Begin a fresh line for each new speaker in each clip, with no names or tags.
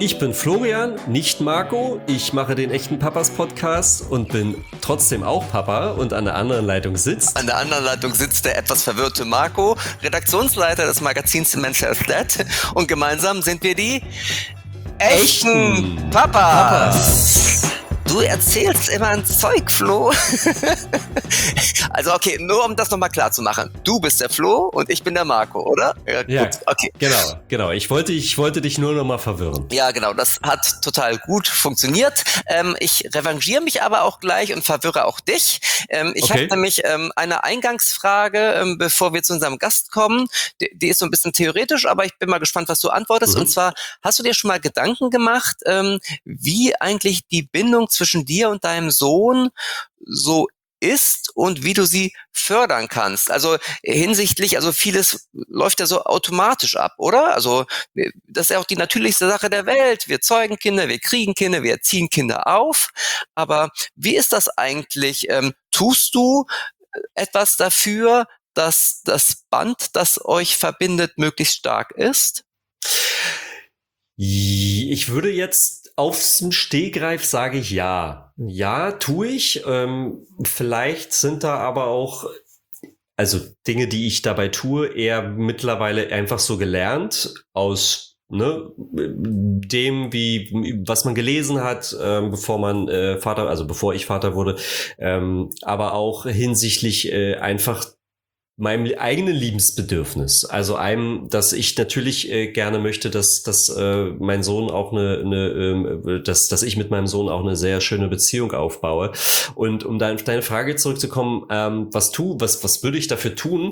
Ich bin Florian, nicht Marco. Ich mache den echten Papas Podcast und bin trotzdem auch Papa und an der anderen Leitung sitzt.
An der anderen Leitung sitzt der etwas verwirrte Marco, Redaktionsleiter des Magazins Dementia is Dead, und gemeinsam sind wir die echten Papas. Du erzählst immer ein Zeug, Flo. Also okay, nur um das nochmal klar zu machen. Du bist der Flo und ich bin der Marco, oder?
Ja,
gut, okay.
Genau. Ich wollte dich nur nochmal verwirren.
Ja, genau, das hat total gut funktioniert. Ich revanchiere mich aber auch gleich und verwirre auch dich. Ich habe nämlich eine Eingangsfrage, bevor wir zu unserem Gast kommen. Die ist so ein bisschen theoretisch, aber ich bin mal gespannt, was du antwortest. Und zwar, hast du dir schon mal Gedanken gemacht, wie eigentlich die Bindung zwischen dir und deinem Sohn so ist und wie du sie fördern kannst? Also hinsichtlich, also vieles läuft ja so automatisch ab, oder? Also das ist ja auch die natürlichste Sache der Welt. Wir zeugen Kinder, wir kriegen Kinder, wir erziehen Kinder auf. Aber wie ist das eigentlich? Tust du etwas dafür, dass das Band, das euch verbindet, möglichst stark ist?
Ich würde jetzt aufs Stegreif sage ich ja. Ja, tue ich. Vielleicht sind da aber auch, also Dinge, die ich dabei tue, eher mittlerweile einfach so gelernt aus dem, was man gelesen hat, bevor ich Vater wurde, aber auch hinsichtlich einfach meinem eigenen Liebensbedürfnis. Also dass ich natürlich gerne möchte, dass mein Sohn auch dass ich mit meinem Sohn auch eine sehr schöne Beziehung aufbaue. Und um da auf deine Frage zurückzukommen, was würde ich dafür tun?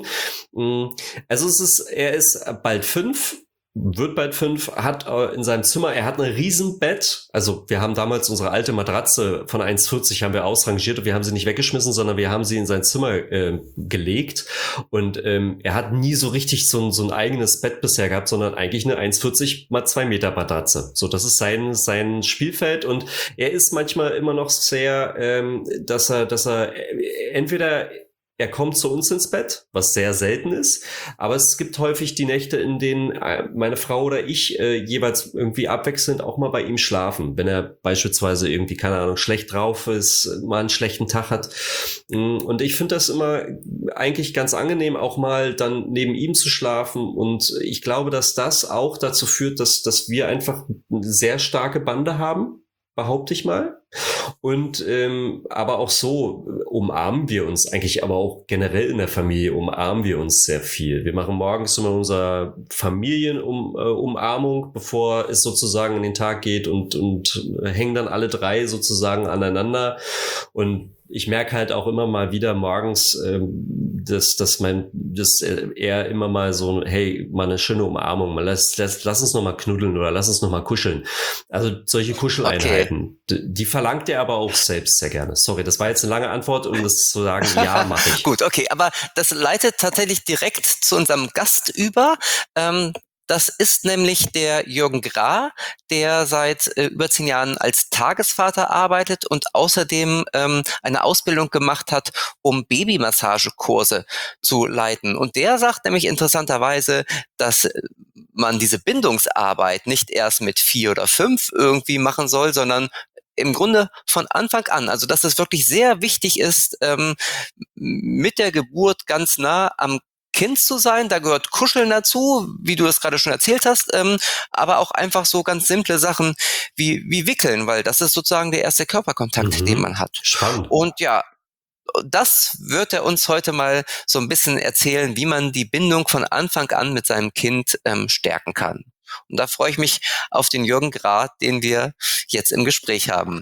Also er ist bald 5. Wird bald 5, hat in seinem Zimmer, er hat ein Riesenbett. Also wir haben damals unsere alte Matratze von 1,40 haben wir ausrangiert und wir haben sie nicht weggeschmissen, sondern wir haben sie in sein Zimmer gelegt. Und er hat nie so richtig so ein eigenes Bett bisher gehabt, sondern eigentlich eine 1,40 mal 2 Meter Matratze. So, das ist sein Spielfeld, und er ist manchmal immer noch sehr, dass er entweder er kommt zu uns ins Bett, was sehr selten ist, aber es gibt häufig die Nächte, in denen meine Frau oder ich jeweils irgendwie abwechselnd auch mal bei ihm schlafen, wenn er beispielsweise irgendwie, keine Ahnung, schlecht drauf ist, mal einen schlechten Tag hat. Und ich finde das immer eigentlich ganz angenehm, auch mal dann neben ihm zu schlafen, und ich glaube, dass das auch dazu führt, dass wir einfach eine sehr starke Bande haben, behaupte ich mal. Und aber auch so umarmen wir uns eigentlich, aber auch generell in der Familie umarmen wir uns sehr viel. Wir machen morgens immer unsere Familienumarmung, bevor es sozusagen in den Tag geht, und hängen dann alle 3 sozusagen aneinander. Und ich merke halt auch immer mal wieder morgens, dass er immer mal so, hey, mal eine schöne Umarmung, mal lass uns noch mal knuddeln oder lass uns noch mal kuscheln. Also solche Kuscheleinheiten, die verlangt er aber auch selbst sehr gerne. Sorry, das war jetzt eine lange Antwort, um das zu sagen, ja, mache ich.
Gut, okay, aber das leitet tatsächlich direkt zu unserem Gast über. Das ist nämlich der Jürgen Grah, der seit über 10 Jahren als Tagesvater arbeitet und außerdem eine Ausbildung gemacht hat, um Babymassagekurse zu leiten. Und der sagt nämlich interessanterweise, dass man diese Bindungsarbeit nicht erst mit 4 oder 5 irgendwie machen soll, sondern im Grunde von Anfang an. Also dass es wirklich sehr wichtig ist, mit der Geburt ganz nah am Kind zu sein, da gehört Kuscheln dazu, wie du das gerade schon erzählt hast, aber auch einfach so ganz simple Sachen wie Wickeln, weil das ist sozusagen der erste Körperkontakt, den man hat.
Spannend.
Und ja, das wird er uns heute mal so ein bisschen erzählen, wie man die Bindung von Anfang an mit seinem Kind stärken kann. Und da freue ich mich auf den Jürgen Grah, den wir jetzt im Gespräch haben.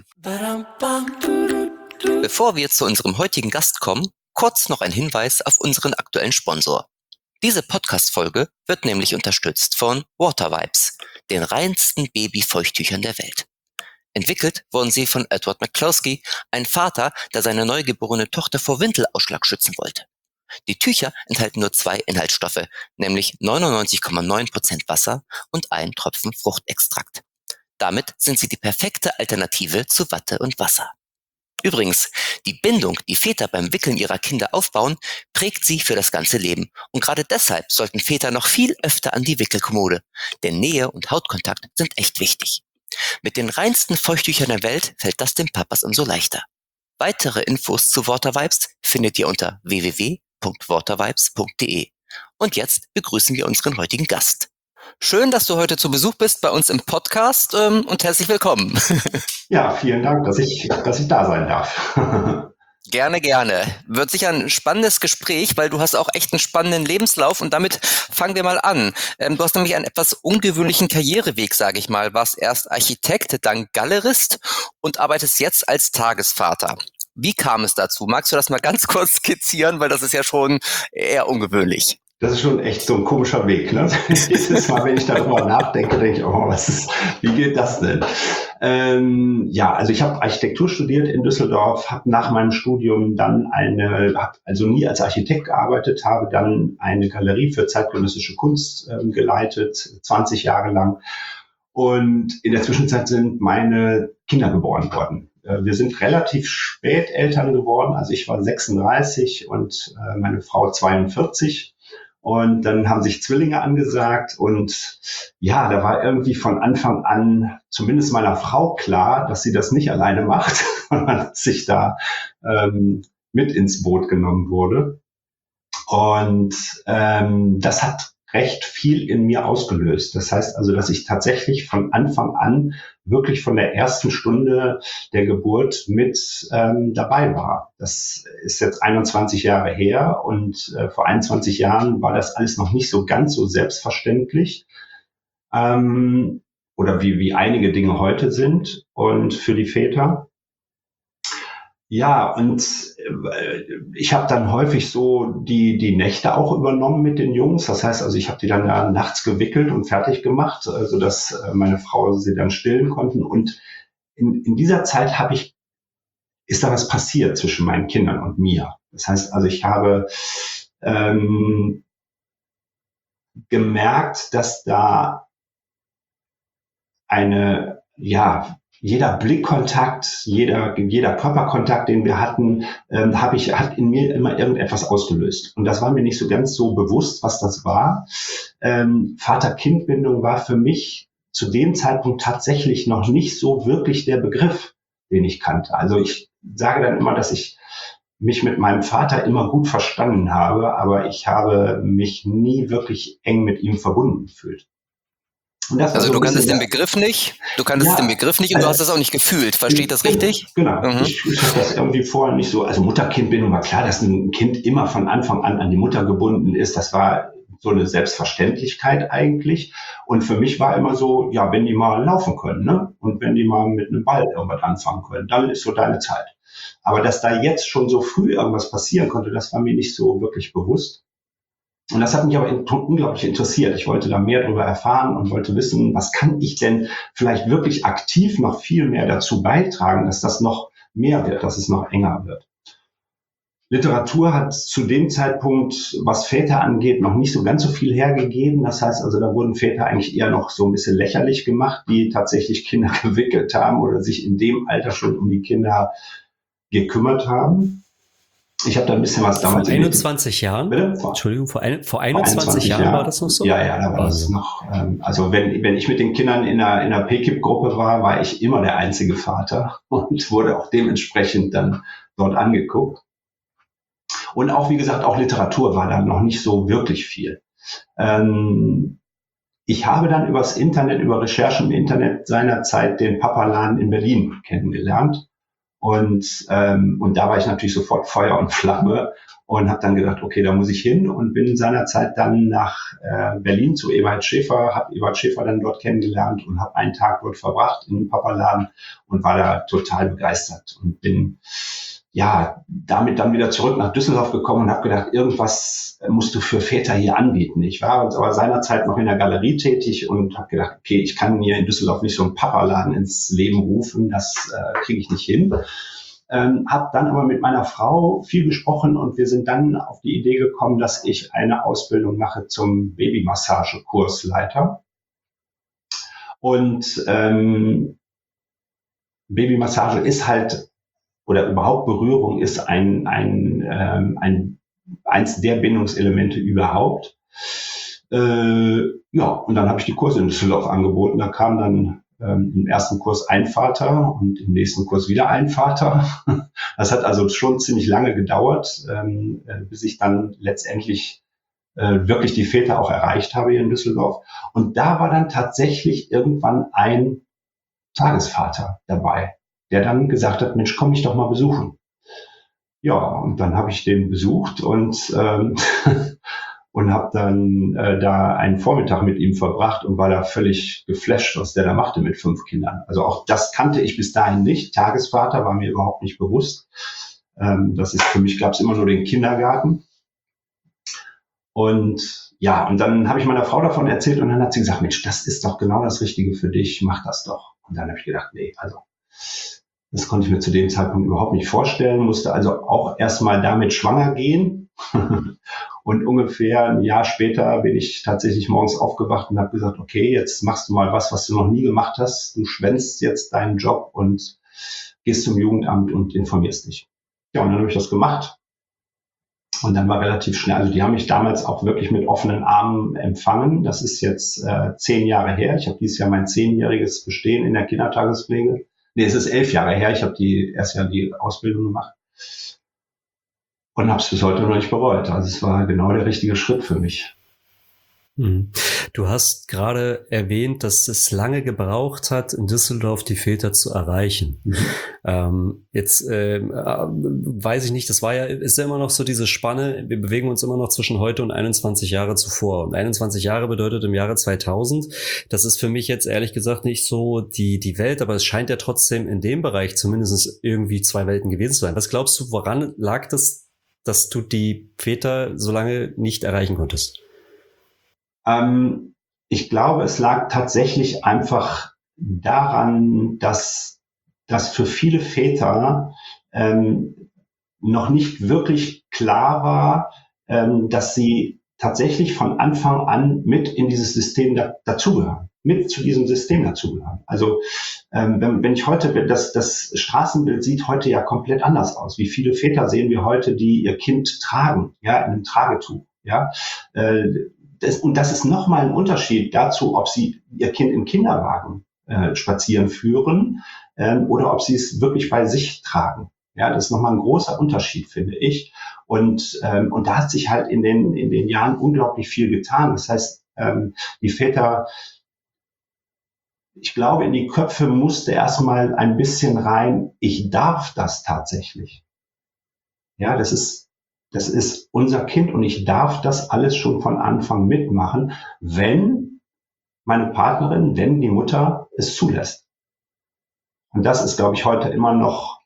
Bevor wir zu unserem heutigen Gast kommen, kurz noch ein Hinweis auf unseren aktuellen Sponsor. Diese Podcast-Folge wird nämlich unterstützt von Water Wipes, den reinsten Babyfeuchttüchern der Welt. Entwickelt wurden sie von Edward McCloskey, ein Vater, der seine neugeborene Tochter vor Windelausschlag schützen wollte. Die Tücher enthalten nur 2 Inhaltsstoffe, nämlich 99,9% Wasser und 1 Tropfen Fruchtextrakt. Damit sind sie die perfekte Alternative zu Watte und Wasser. Übrigens, die Bindung, die Väter beim Wickeln ihrer Kinder aufbauen, prägt sie für das ganze Leben. Und gerade deshalb sollten Väter noch viel öfter an die Wickelkommode. Denn Nähe und Hautkontakt sind echt wichtig. Mit den reinsten Feuchttüchern der Welt fällt das den Papas umso leichter. Weitere Infos zu Watervibes findet ihr unter www.watervibes.de. Und jetzt begrüßen wir unseren heutigen Gast. Schön, dass du heute zu Besuch bist bei uns im Podcast und herzlich willkommen.
Ja, vielen Dank, dass ich da sein darf.
Gerne, gerne. Wird sicher ein spannendes Gespräch, weil du hast auch echt einen spannenden Lebenslauf und damit fangen wir mal an. Du hast nämlich einen etwas ungewöhnlichen Karriereweg, sage ich mal. Warst erst Architekt, dann Galerist und arbeitest jetzt als Tagesvater. Wie kam es dazu? Magst du das mal ganz kurz skizzieren, weil das ist ja schon eher ungewöhnlich.
Das ist schon echt so ein komischer Weg, ne? Jedes Mal, wenn ich darüber nachdenke, denke ich, wie geht das denn? Also ich habe Architektur studiert in Düsseldorf, habe nach meinem Studium dann also nie als Architekt gearbeitet, habe dann eine Galerie für zeitgenössische Kunst geleitet, 20 Jahre lang. Und in der Zwischenzeit sind meine Kinder geboren worden. Wir sind relativ spät Eltern geworden, also ich war 36 und meine Frau 42. Und dann haben sich Zwillinge angesagt und ja, da war irgendwie von Anfang an zumindest meiner Frau klar, dass sie das nicht alleine macht, sondern sich da mit ins Boot genommen wurde. Und das hat recht viel in mir ausgelöst. Das heißt also, dass ich tatsächlich von Anfang an wirklich von der ersten Stunde der Geburt mit dabei war. Das ist jetzt 21 Jahre her und vor 21 Jahren war das alles noch nicht so ganz so selbstverständlich oder wie einige Dinge heute sind und für die Väter. Ja, und ich habe dann häufig so die Nächte auch übernommen mit den Jungs. Das heißt also, ich habe die dann nachts gewickelt und fertig gemacht, sodass meine Frau sie dann stillen konnten. Und in dieser Zeit ist da was passiert zwischen meinen Kindern und mir. Das heißt also, ich habe gemerkt, dass da jeder Blickkontakt, jeder Körperkontakt, den wir hatten, hat in mir immer irgendetwas ausgelöst. Und das war mir nicht so ganz so bewusst, was das war. Vater-Kind-Bindung war für mich zu dem Zeitpunkt tatsächlich noch nicht so wirklich der Begriff, den ich kannte. Also ich sage dann immer, dass ich mich mit meinem Vater immer gut verstanden habe, aber ich habe mich nie wirklich eng mit ihm verbunden gefühlt.
Also du kanntest den Begriff nicht, und du hast das auch nicht gefühlt. Verstehe ich das richtig?
Genau. Ich habe das irgendwie vorher nicht so, also Mutter-Kind-Bindung war klar, dass ein Kind immer von Anfang an die Mutter gebunden ist. Das war so eine Selbstverständlichkeit eigentlich. Und für mich war immer so, ja, wenn die mal laufen können, ne? Und wenn die mal mit einem Ball irgendwas anfangen können, dann ist so deine Zeit. Aber dass da jetzt schon so früh irgendwas passieren konnte, das war mir nicht so wirklich bewusst. Und das hat mich aber unglaublich interessiert. Ich wollte da mehr darüber erfahren und wollte wissen, was kann ich denn vielleicht wirklich aktiv noch viel mehr dazu beitragen, dass das noch mehr wird, dass es noch enger wird. Literatur hat zu dem Zeitpunkt, was Väter angeht, noch nicht so ganz so viel hergegeben. Das heißt also, da wurden Väter eigentlich eher noch so ein bisschen lächerlich gemacht, die tatsächlich Kinder gewickelt haben oder sich in dem Alter schon um die Kinder gekümmert haben. Ich habe da ein bisschen was damals...
Vor 21 Jahren?
Bitte?
Entschuldigung, vor 21 Jahren war das noch so?
Ja, da war das noch. Also wenn ich mit den Kindern in einer PKIP-Gruppe war ich immer der einzige Vater und wurde auch dementsprechend dann dort angeguckt. Und auch, wie gesagt, auch Literatur war dann noch nicht so wirklich viel. Ich habe dann über Recherchen im Internet seinerzeit den Papaladen in Berlin kennengelernt. Und da war ich natürlich sofort Feuer und Flamme und habe dann gedacht, okay, da muss ich hin und bin seinerzeit dann nach Berlin zu Eberhard Schäfer, habe Eberhard Schäfer dann dort kennengelernt und habe einen Tag dort verbracht in dem Papaladen und war da total begeistert und bin damit dann wieder zurück nach Düsseldorf gekommen und habe gedacht, irgendwas musst du für Väter hier anbieten. Ich war aber seinerzeit noch in der Galerie tätig und habe gedacht, okay, ich kann hier in Düsseldorf nicht so einen Papaladen ins Leben rufen, das kriege ich nicht hin. Habe dann aber mit meiner Frau viel gesprochen und wir sind dann auf die Idee gekommen, dass ich eine Ausbildung mache zum Babymassage-Kursleiter. Und Babymassage ist halt, oder überhaupt Berührung ist eins der Bindungselemente überhaupt. Und dann habe ich die Kurse in Düsseldorf angeboten. Da kam dann im ersten Kurs ein Vater und im nächsten Kurs wieder ein Vater. Das hat also schon ziemlich lange gedauert, bis ich dann letztendlich wirklich die Väter auch erreicht habe hier in Düsseldorf. Und da war dann tatsächlich irgendwann ein Tagesvater dabei, der dann gesagt hat, Mensch, komm mich doch mal besuchen. Ja, und dann habe ich den besucht und und habe dann da einen Vormittag mit ihm verbracht und war da völlig geflasht, was der da machte mit 5 Kindern. Also auch das kannte ich bis dahin nicht. Tagesvater war mir überhaupt nicht bewusst. Das ist für mich, gab es immer nur den Kindergarten. Und ja, und dann habe ich meiner Frau davon erzählt und dann hat sie gesagt, Mensch, das ist doch genau das Richtige für dich, mach das doch. Und dann habe ich gedacht, nee, also das konnte ich mir zu dem Zeitpunkt überhaupt nicht vorstellen, musste also auch erstmal damit schwanger gehen. Und ungefähr ein Jahr später bin ich tatsächlich morgens aufgewacht und habe gesagt, okay, jetzt machst du mal was du noch nie gemacht hast. Du schwänzt jetzt deinen Job und gehst zum Jugendamt und informierst dich. Ja, und dann habe ich das gemacht. Und dann war relativ schnell, also die haben mich damals auch wirklich mit offenen Armen empfangen. Das ist jetzt 10 Jahre her. Ich habe dieses Jahr mein 10-jähriges Bestehen in der Kindertagespflege. Nee, es ist 11 Jahre her. Ich habe erst ja die Ausbildung gemacht. Und habe es bis heute noch nicht bereut. Also es war genau der richtige Schritt für mich.
Du hast gerade erwähnt, dass es lange gebraucht hat, in Düsseldorf die Väter zu erreichen. Jetzt weiß ich nicht, ist ja immer noch so diese Spanne, wir bewegen uns immer noch zwischen heute und 21 Jahre zuvor. Und 21 Jahre bedeutet im Jahre 2000. Das ist für mich jetzt ehrlich gesagt nicht so die Welt, aber es scheint ja trotzdem in dem Bereich zumindest irgendwie 2 Welten gewesen zu sein. Was glaubst du, woran lag das, dass du die Väter so lange nicht erreichen konntest?
Ich glaube, es lag tatsächlich einfach daran, dass für viele Väter noch nicht wirklich klar war, dass sie tatsächlich von Anfang an mit in dieses System dazugehören, mit zu diesem System dazugehören. Also wenn ich heute, das Straßenbild sieht heute ja komplett anders aus. Wie viele Väter sehen wir heute, die ihr Kind tragen, ja, in einem Tragetuch, ja. Und das ist nochmal ein Unterschied dazu, ob sie ihr Kind im Kinderwagen spazieren führen oder ob sie es wirklich bei sich tragen. Ja, das ist nochmal ein großer Unterschied, finde ich. Und da hat sich halt in den Jahren unglaublich viel getan. Das heißt, die Väter, ich glaube, in die Köpfe musste erstmal ein bisschen rein, ich darf das tatsächlich. Ja, das ist unser Kind und ich darf das alles schon von Anfang mitmachen, wenn meine Partnerin, wenn die Mutter es zulässt. Und das ist, glaube ich, heute immer noch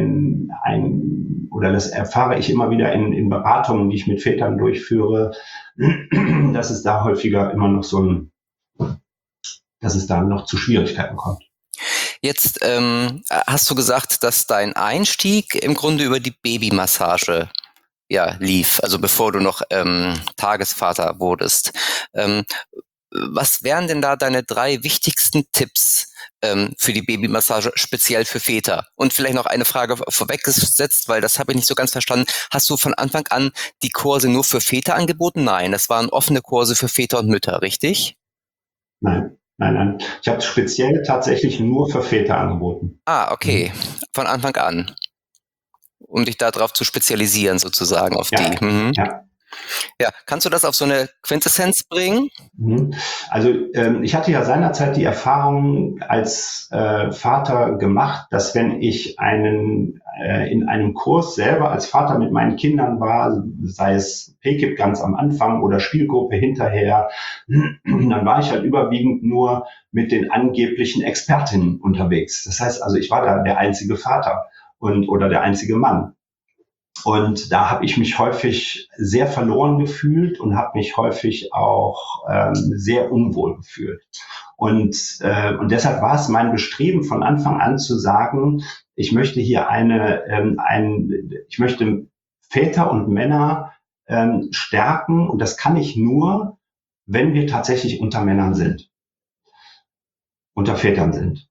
oder das erfahre ich immer wieder in Beratungen, die ich mit Vätern durchführe, dass es da häufiger immer noch dass es da noch zu Schwierigkeiten kommt.
Jetzt hast du gesagt, dass dein Einstieg im Grunde über die Babymassage lief, also bevor du noch Tagesvater wurdest. Was wären denn da deine 3 wichtigsten Tipps für die Babymassage, speziell für Väter? Und vielleicht noch eine Frage vorweggesetzt, weil das habe ich nicht so ganz verstanden. Hast du von Anfang an die Kurse nur für Väter angeboten? Nein, das waren offene Kurse für Väter und Mütter, richtig?
Nein. Ich habe speziell tatsächlich nur für Väter angeboten.
Ah, okay. Von Anfang an. Um dich darauf zu spezialisieren, sozusagen, auf die. Mhm. Ja, kannst du das auf so eine Quintessenz bringen?
Also ich hatte ja seinerzeit die Erfahrung als Vater gemacht, dass wenn ich in einem Kurs selber als Vater mit meinen Kindern war, sei es PKIP ganz am Anfang oder Spielgruppe hinterher, dann war ich halt überwiegend nur mit den angeblichen Expertinnen unterwegs. Das heißt also, ich war da der einzige Vater oder der einzige Mann. Und da habe ich mich häufig sehr verloren gefühlt und habe mich häufig auch sehr unwohl gefühlt. Und deshalb war es mein Bestreben von Anfang an zu sagen, ich möchte hier ich möchte Väter und Männer stärken. Und das kann ich nur, wenn wir tatsächlich unter Männern sind, unter Vätern sind.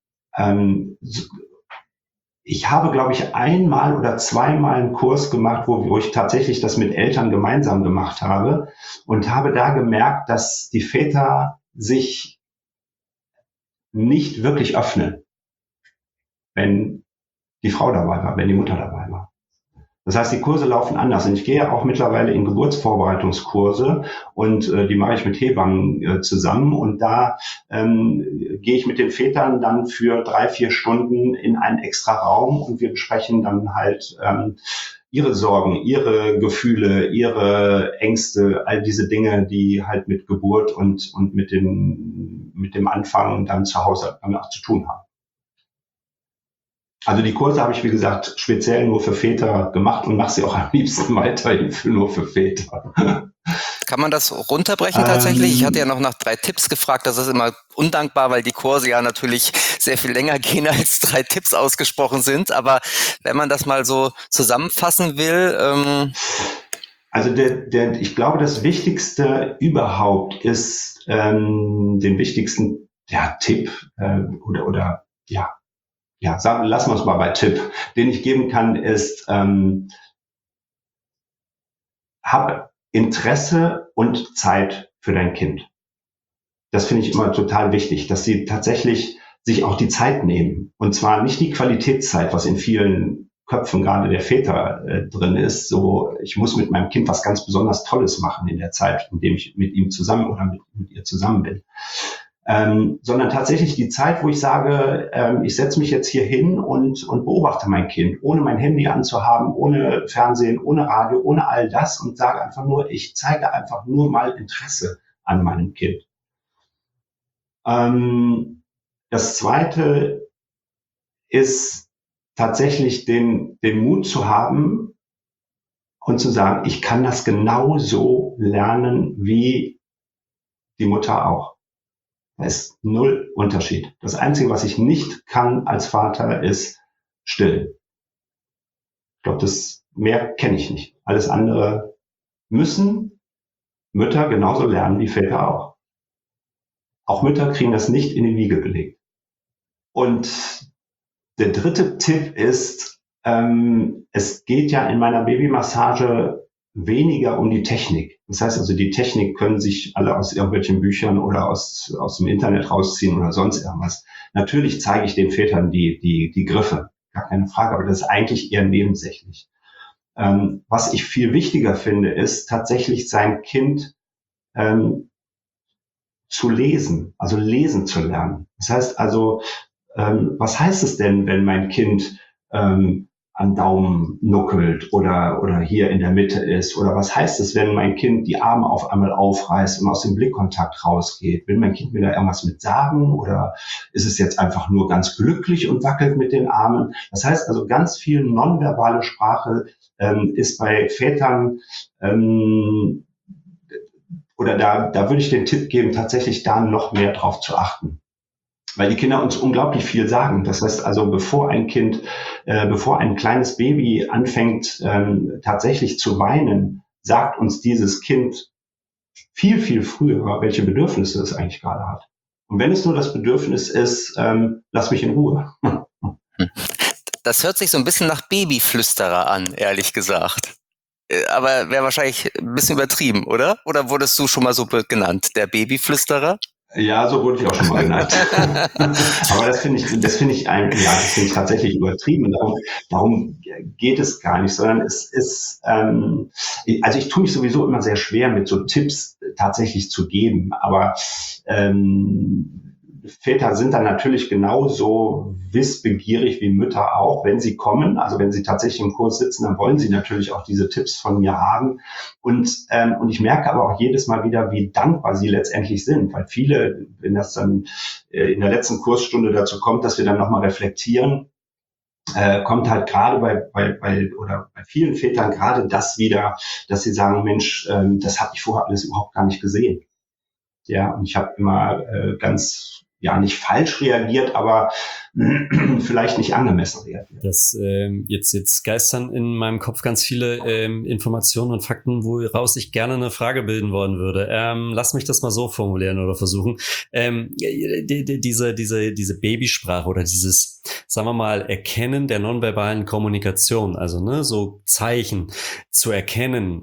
Ich habe, glaube ich, 1-mal oder 2-mal einen Kurs gemacht, wo ich tatsächlich das mit Eltern gemeinsam gemacht habe und habe da gemerkt, dass die Väter sich nicht wirklich öffnen, wenn die Frau dabei war, wenn die Mutter dabei war. Das heißt, die Kurse laufen anders. Und ich gehe auch mittlerweile in Geburtsvorbereitungskurse und die mache ich mit Hebammen zusammen. Und da gehe ich mit den Vätern dann für 3-4 Stunden in einen extra Raum und wir besprechen dann halt ihre Sorgen, ihre Gefühle, ihre Ängste, all diese Dinge, die halt mit Geburt und mit dem Anfang dann zu Hause auch zu tun haben. Also die Kurse habe ich, wie gesagt, speziell nur für Väter gemacht und mache sie auch am liebsten weiterhin nur für Väter.
Kann man das runterbrechen tatsächlich? Ich hatte ja noch nach 3 Tipps gefragt. Das ist immer undankbar, weil die Kurse ja natürlich sehr viel länger gehen, als 3 Tipps ausgesprochen sind. Aber wenn man das mal so zusammenfassen will...
Also ich glaube, das Wichtigste überhaupt ist den wichtigsten Tipp lassen wir es mal bei Tipp, den ich geben kann, ist, hab Interesse und Zeit für dein Kind. Das finde ich immer total wichtig, dass sie tatsächlich sich auch die Zeit nehmen. Und zwar nicht die Qualitätszeit, was in vielen Köpfen gerade der Väter drin ist. So, ich muss mit meinem Kind was ganz besonders Tolles machen in der Zeit, in dem ich mit ihm zusammen oder mit ihr zusammen bin. Sondern tatsächlich die Zeit, wo ich sage, ich setze mich jetzt hier hin und beobachte mein Kind, ohne mein Handy anzuhaben, ohne Fernsehen, ohne Radio, ohne all das und sage einfach nur, ich zeige einfach nur mal Interesse an meinem Kind. Das Zweite ist tatsächlich den Mut zu haben und zu sagen, ich kann das genauso lernen wie die Mutter auch. Da ist 0 Unterschied. Das Einzige, was ich nicht kann als Vater, ist stillen. Ich glaube, das mehr kenne ich nicht. Alles andere müssen Mütter genauso lernen wie Väter auch. Auch Mütter kriegen das nicht in die Wiege gelegt. Und der 3. Tipp ist, es geht ja in meiner Babymassage weniger um die Technik. Das heißt also, die Technik können sich alle aus irgendwelchen Büchern oder aus dem Internet rausziehen oder sonst irgendwas. Natürlich zeige ich den Vätern die Griffe, gar keine Frage, aber das ist eigentlich eher nebensächlich. Was ich viel wichtiger finde, ist tatsächlich sein Kind zu lesen, also lesen zu lernen. Das heißt also, was heißt es denn, wenn mein Kind am Daumen nuckelt oder hier in der Mitte ist? Oder was heißt es, wenn mein Kind die Arme auf einmal aufreißt und aus dem Blickkontakt rausgeht? Will mein Kind mir da irgendwas mit sagen? Oder ist es jetzt einfach nur ganz glücklich und wackelt mit den Armen? Das heißt also, ganz viel nonverbale Sprache ist bei Vätern oder da würde ich den Tipp geben, tatsächlich da noch mehr drauf zu achten. Weil die Kinder uns unglaublich viel sagen. Das heißt also, bevor ein kleines Baby anfängt tatsächlich zu weinen, sagt uns dieses Kind viel, viel früher, welche Bedürfnisse es eigentlich gerade hat. Und wenn es nur das Bedürfnis ist, lass mich in Ruhe.
Das hört sich so ein bisschen nach Babyflüsterer an, ehrlich gesagt. Aber wäre wahrscheinlich ein bisschen übertrieben, oder? Oder wurdest du schon mal so genannt, der Babyflüsterer?
Ja, so wurde ich auch schon mal genannt. Aber das finde ich tatsächlich übertrieben. Darum geht es gar nicht, sondern es ist, also ich tue mich sowieso immer sehr schwer, mit so Tipps tatsächlich zu geben. Aber Väter sind dann natürlich genauso wissbegierig wie Mütter auch, wenn sie kommen. Also wenn sie tatsächlich im Kurs sitzen, dann wollen sie natürlich auch diese Tipps von mir haben. Und ich merke aber auch jedes Mal wieder, wie dankbar sie letztendlich sind. Weil viele, wenn das dann in der letzten Kursstunde dazu kommt, dass wir dann nochmal reflektieren, kommt halt gerade bei vielen Vätern gerade das wieder, dass sie sagen, Mensch, das habe ich vorher alles überhaupt gar nicht gesehen. Ja, und ich habe immer nicht falsch reagiert, aber vielleicht nicht angemessen reagiert.
Das jetzt geistern in meinem Kopf ganz viele Informationen und Fakten, woraus ich gerne eine Frage bilden wollen würde. Lass mich das mal so formulieren oder versuchen. Diese Babysprache oder dieses, sagen wir mal, Erkennen der nonverbalen Kommunikation, also so Zeichen zu erkennen,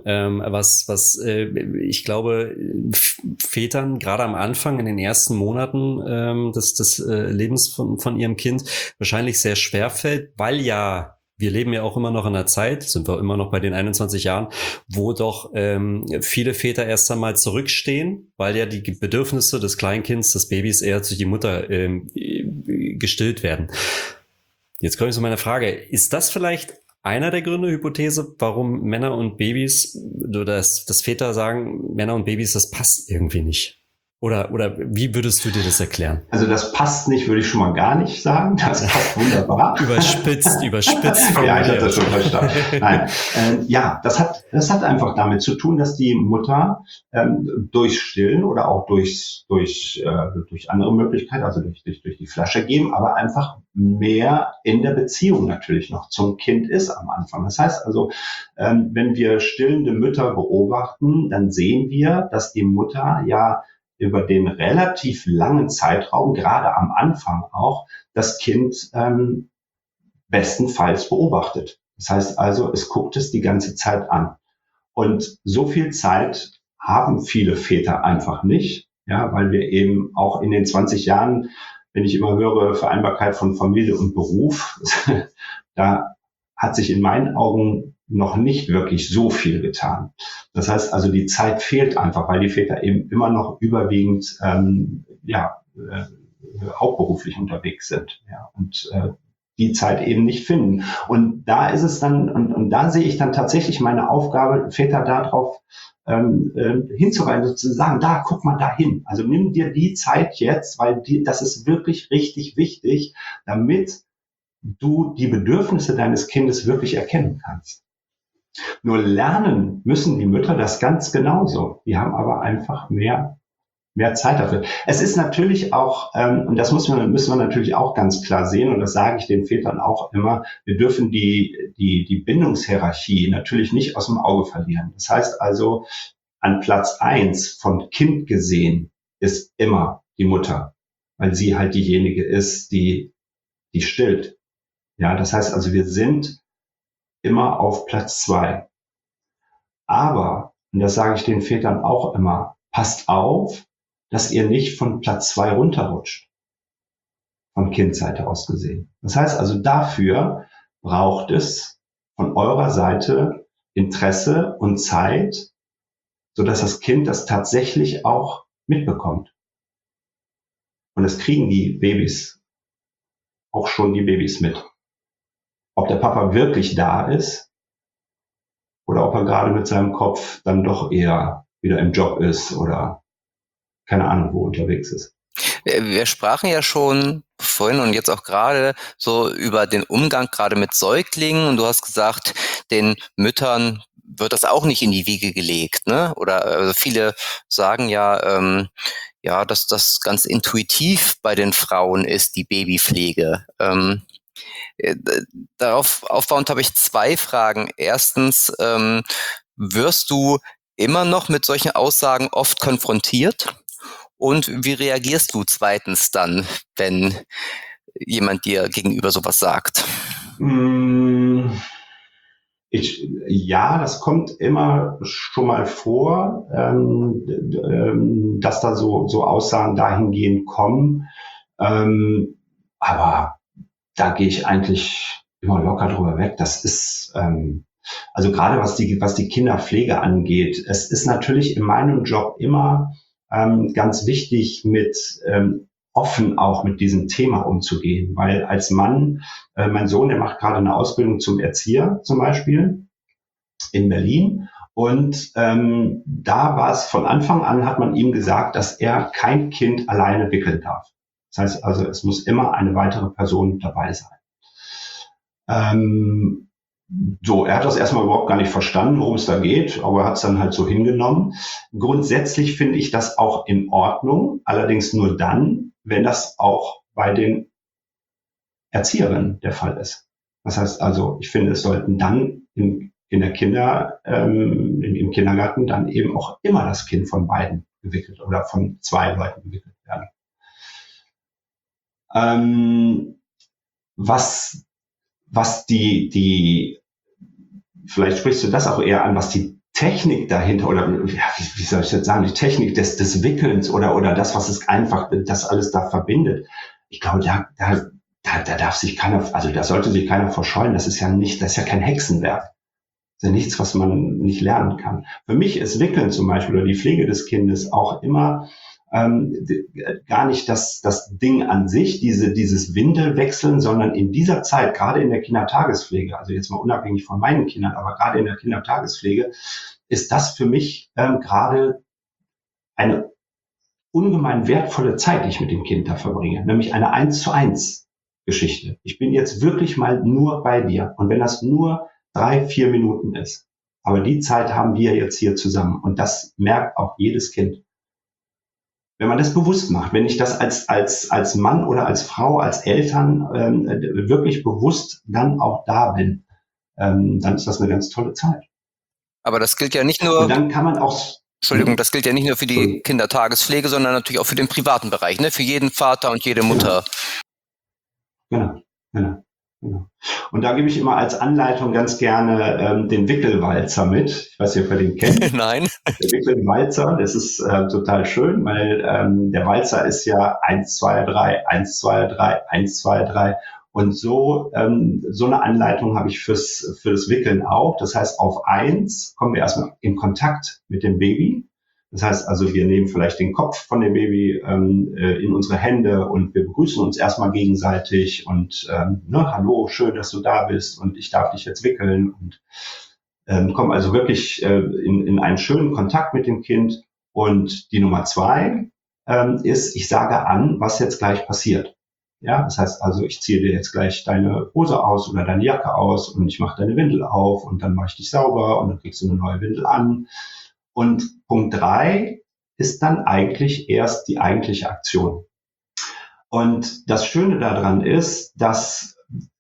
was ich glaube Vätern gerade am Anfang in den ersten Monaten des Lebens von ihrem Kind wahrscheinlich sehr schwer fällt, weil ja, wir leben ja auch immer noch in einer Zeit, sind wir immer noch bei den 21 Jahren, wo doch viele Väter erst einmal zurückstehen, weil ja die Bedürfnisse des Kleinkinds, des Babys eher durch die Mutter gestillt werden. Jetzt komme ich zu meiner Frage. Ist das vielleicht einer der Gründe, Hypothese, warum Männer und Babys, oder dass Väter sagen, Männer und Babys, das passt irgendwie nicht? Oder wie würdest du dir das erklären?
Also das passt nicht, würde ich schon mal gar nicht sagen. Das passt wunderbar.
Überspitzt.
Ja, ich habe das schon verstanden. Nein, ja, das hat einfach damit zu tun, dass die Mutter durch Stillen oder auch durch andere Möglichkeiten, also durch die Flasche geben, aber einfach mehr in der Beziehung natürlich noch zum Kind ist am Anfang. Das heißt also, wenn wir stillende Mütter beobachten, dann sehen wir, dass die Mutter ja über den relativ langen Zeitraum, gerade am Anfang auch, das Kind bestenfalls beobachtet. Das heißt also, es guckt es die ganze Zeit an. Und so viel Zeit haben viele Väter einfach nicht, ja, weil wir eben auch in den 20 Jahren, wenn ich immer höre, Vereinbarkeit von Familie und Beruf, da hat sich in meinen Augen noch nicht wirklich so viel getan. Das heißt also, die Zeit fehlt einfach, weil die Väter eben immer noch überwiegend hauptberuflich unterwegs sind, ja, und die Zeit eben nicht finden. Und da ist es dann, und da sehe ich dann tatsächlich meine Aufgabe, Väter darauf hinzuweisen, sozusagen, da, guck mal da hin. Also nimm dir die Zeit jetzt, weil das ist wirklich richtig wichtig, damit du die Bedürfnisse deines Kindes wirklich erkennen kannst. Nur lernen müssen die Mütter das ganz genauso. Die haben aber einfach mehr Zeit dafür. Es ist natürlich auch, und das müssen wir natürlich auch ganz klar sehen, und das sage ich den Vätern auch immer, wir dürfen die Bindungshierarchie natürlich nicht aus dem Auge verlieren. Das heißt also, an Platz 1 von Kind gesehen ist immer die Mutter, weil sie halt diejenige ist, die stillt. Ja, das heißt also, wir sind immer auf Platz 2. Aber, und das sage ich den Vätern auch immer, passt auf, dass ihr nicht von Platz 2 runterrutscht, von Kindseite aus gesehen. Das heißt also, dafür braucht es von eurer Seite Interesse und Zeit, sodass das Kind das tatsächlich auch mitbekommt. Und das kriegen die Babys, auch schon die Babys mit. Ob der Papa wirklich da ist oder ob er gerade mit seinem Kopf dann doch eher wieder im Job ist oder keine Ahnung wo unterwegs ist.
Wir sprachen ja schon vorhin und jetzt auch gerade so über den Umgang gerade mit Säuglingen, und du hast gesagt, den Müttern wird das auch nicht in die Wiege gelegt, ne? Oder also viele sagen ja, dass das ganz intuitiv bei den Frauen ist, die Babypflege. Darauf aufbauend habe ich 2 Fragen. Erstens, wirst du immer noch mit solchen Aussagen oft konfrontiert? Und wie reagierst du zweitens dann, wenn jemand dir gegenüber sowas sagt?
Ja, das kommt immer schon mal vor, dass da so Aussagen dahingehend kommen. Aber da gehe ich eigentlich immer locker drüber weg. Das ist, also gerade was die Kinderpflege angeht, es ist natürlich in meinem Job immer ganz wichtig, mit offen auch mit diesem Thema umzugehen, weil als Mann, mein Sohn, der macht gerade eine Ausbildung zum Erzieher zum Beispiel in Berlin, und da war es von Anfang an, hat man ihm gesagt, dass er kein Kind alleine wickeln darf. Das heißt also, es muss immer eine weitere Person dabei sein. Er hat das erstmal überhaupt gar nicht verstanden, worum es da geht, aber er hat es dann halt so hingenommen. Grundsätzlich finde ich das auch in Ordnung, allerdings nur dann, wenn das auch bei den Erzieherinnen der Fall ist. Das heißt also, ich finde, es sollten dann im Kindergarten dann eben auch immer das Kind von beiden gewickelt oder von 2 Leuten gewickelt werden. Was die, vielleicht sprichst du das auch eher an, was die Technik dahinter oder wie soll ich das sagen, die Technik des Wickelns oder das, was es einfach, das alles da verbindet. Ich glaube, da darf sich keiner, also da sollte sich keiner verscheuen. Das ist ja kein Hexenwerk. Das ist ja nichts, was man nicht lernen kann. Für mich ist Wickeln zum Beispiel oder die Pflege des Kindes auch immer gar nicht das Ding an sich, dieses Windelwechseln, sondern in dieser Zeit, gerade in der Kindertagespflege, also jetzt mal unabhängig von meinen Kindern, aber gerade in der Kindertagespflege, ist das für mich gerade eine ungemein wertvolle Zeit, die ich mit dem Kind da verbringe, nämlich eine 1:1 Geschichte. Ich bin jetzt wirklich mal nur bei dir. Und wenn das nur 3-4 Minuten ist, aber die Zeit haben wir jetzt hier zusammen. Und das merkt auch jedes Kind. Wenn man das bewusst macht, wenn ich das als Mann oder als Frau, als Eltern wirklich bewusst dann auch da bin, dann ist das eine ganz tolle Zeit.
Aber das gilt ja nicht nur.
Und dann kann man auch.
Entschuldigung, das gilt ja nicht nur für die Kindertagespflege, sondern natürlich auch für den privaten Bereich, ne? Für jeden Vater und jede Mutter.
Genau. Und da gebe ich immer als Anleitung ganz gerne den Wickelwalzer mit. Ich weiß nicht, ob ihr den kennt.
Nein.
Der Wickelwalzer, das ist total schön, weil der Walzer ist ja 1, 2, 3, 1, 2, 3, 1, 2, 3. Und so eine Anleitung habe ich für das Wickeln auch. Das heißt, auf 1 kommen wir erstmal in Kontakt mit dem Baby. Das heißt also, wir nehmen vielleicht den Kopf von dem Baby in unsere Hände und wir begrüßen uns erstmal gegenseitig und hallo, schön, dass du da bist und ich darf dich jetzt wickeln und kommen also wirklich in einen schönen Kontakt mit dem Kind. Und die Nummer 2 ist, ich sage an, was jetzt gleich passiert. Ja, das heißt also, ich ziehe dir jetzt gleich deine Hose aus oder deine Jacke aus und ich mache deine Windel auf und dann mache ich dich sauber und dann kriegst du eine neue Windel an. Und Punkt 3 ist dann eigentlich erst die eigentliche Aktion. Und das Schöne daran ist, dass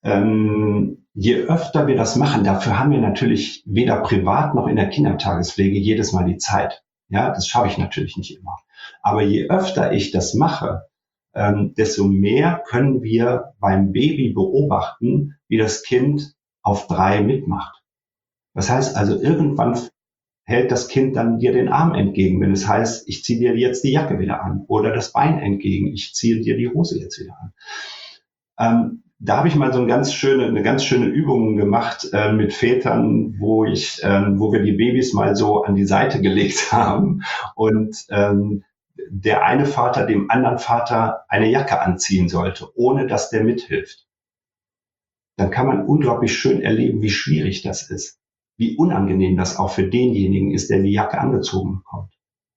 je öfter wir das machen, dafür haben wir natürlich weder privat noch in der Kindertagespflege jedes Mal die Zeit. Ja, das schaffe ich natürlich nicht immer. Aber je öfter ich das mache, desto mehr können wir beim Baby beobachten, wie das Kind auf 3 mitmacht. Das heißt also, irgendwann hält das Kind dann dir den Arm entgegen, wenn es heißt, ich ziehe dir jetzt die Jacke wieder an oder das Bein entgegen, ich ziehe dir die Hose jetzt wieder an. Da habe ich mal eine ganz schöne Übung gemacht mit Vätern, wo wir die Babys mal so an die Seite gelegt haben und der eine Vater dem anderen Vater eine Jacke anziehen sollte, ohne dass der mithilft. Dann kann man unglaublich schön erleben, wie schwierig das ist. Wie unangenehm das auch für denjenigen ist, der die Jacke angezogen bekommt.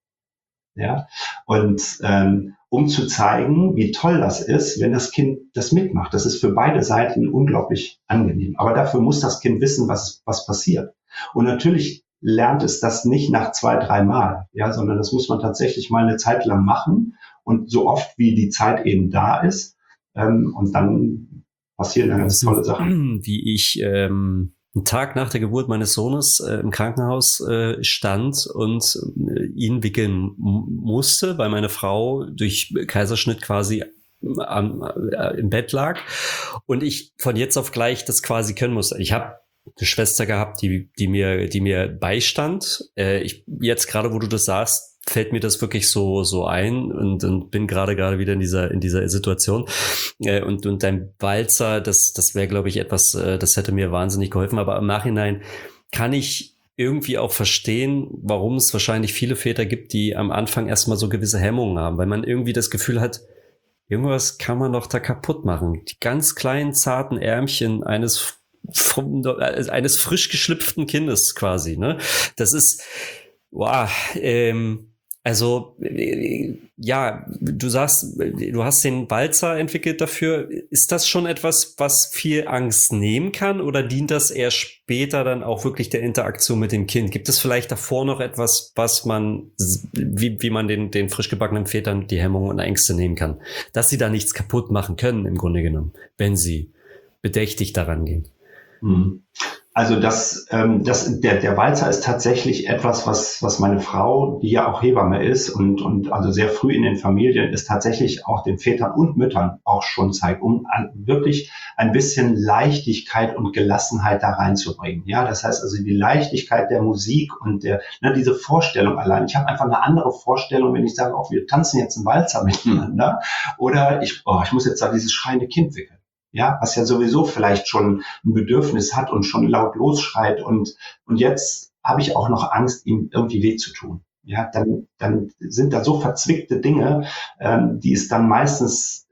Ja, und um zu zeigen, wie toll das ist, wenn das Kind das mitmacht. Das ist für beide Seiten unglaublich angenehm. Aber dafür muss das Kind wissen, was passiert. Und natürlich lernt es das nicht nach 2-3 Mal, ja, sondern das muss man tatsächlich mal eine Zeit lang machen und so oft wie die Zeit eben da ist. Und dann passieren dann ganz tolle Sachen.
Wie ich einen Tag nach der Geburt meines Sohnes im Krankenhaus stand und ihn wickeln musste, weil meine Frau durch Kaiserschnitt quasi im Bett lag und ich von jetzt auf gleich das quasi können musste. Ich habe eine Schwester gehabt, die mir beistand. Jetzt gerade, wo du das sagst, fällt mir das wirklich so ein und bin gerade wieder in dieser Situation. Und dein Walzer, das wäre, glaube ich, etwas, das hätte mir wahnsinnig geholfen. Aber im Nachhinein kann ich irgendwie auch verstehen, warum es wahrscheinlich viele Väter gibt, die am Anfang erstmal so gewisse Hemmungen haben, weil man irgendwie das Gefühl hat, irgendwas kann man doch da kaputt machen. Die ganz kleinen, zarten Ärmchen eines frisch geschlüpften Kindes quasi, ne? Das ist, wow, ja, du sagst, du hast den Walzer entwickelt dafür. Ist das schon etwas, was viel Angst nehmen kann oder dient das eher später dann auch wirklich der Interaktion mit dem Kind? Gibt es vielleicht davor noch etwas, was man, wie man den frisch gebackenen Vätern die Hemmungen und Ängste nehmen kann? Dass sie da nichts kaputt machen können, im Grunde genommen, wenn sie bedächtig daran gehen.
Also der Walzer ist tatsächlich etwas, was meine Frau, die ja auch Hebamme ist und also sehr früh in den Familien ist, tatsächlich auch den Vätern und Müttern auch schon zeigt, um wirklich ein bisschen Leichtigkeit und Gelassenheit da reinzubringen. Ja, das heißt also die Leichtigkeit der Musik und diese Vorstellung allein. Ich habe einfach eine andere Vorstellung, wenn ich sage, auch wir tanzen jetzt einen Walzer miteinander oder ich muss jetzt da dieses schreiende Kind wickeln. Ja, was ja sowieso vielleicht schon ein Bedürfnis hat und schon laut losschreit und jetzt habe ich auch noch Angst, ihm irgendwie weh zu tun. Ja, dann sind da so verzwickte Dinge, die es dann meistens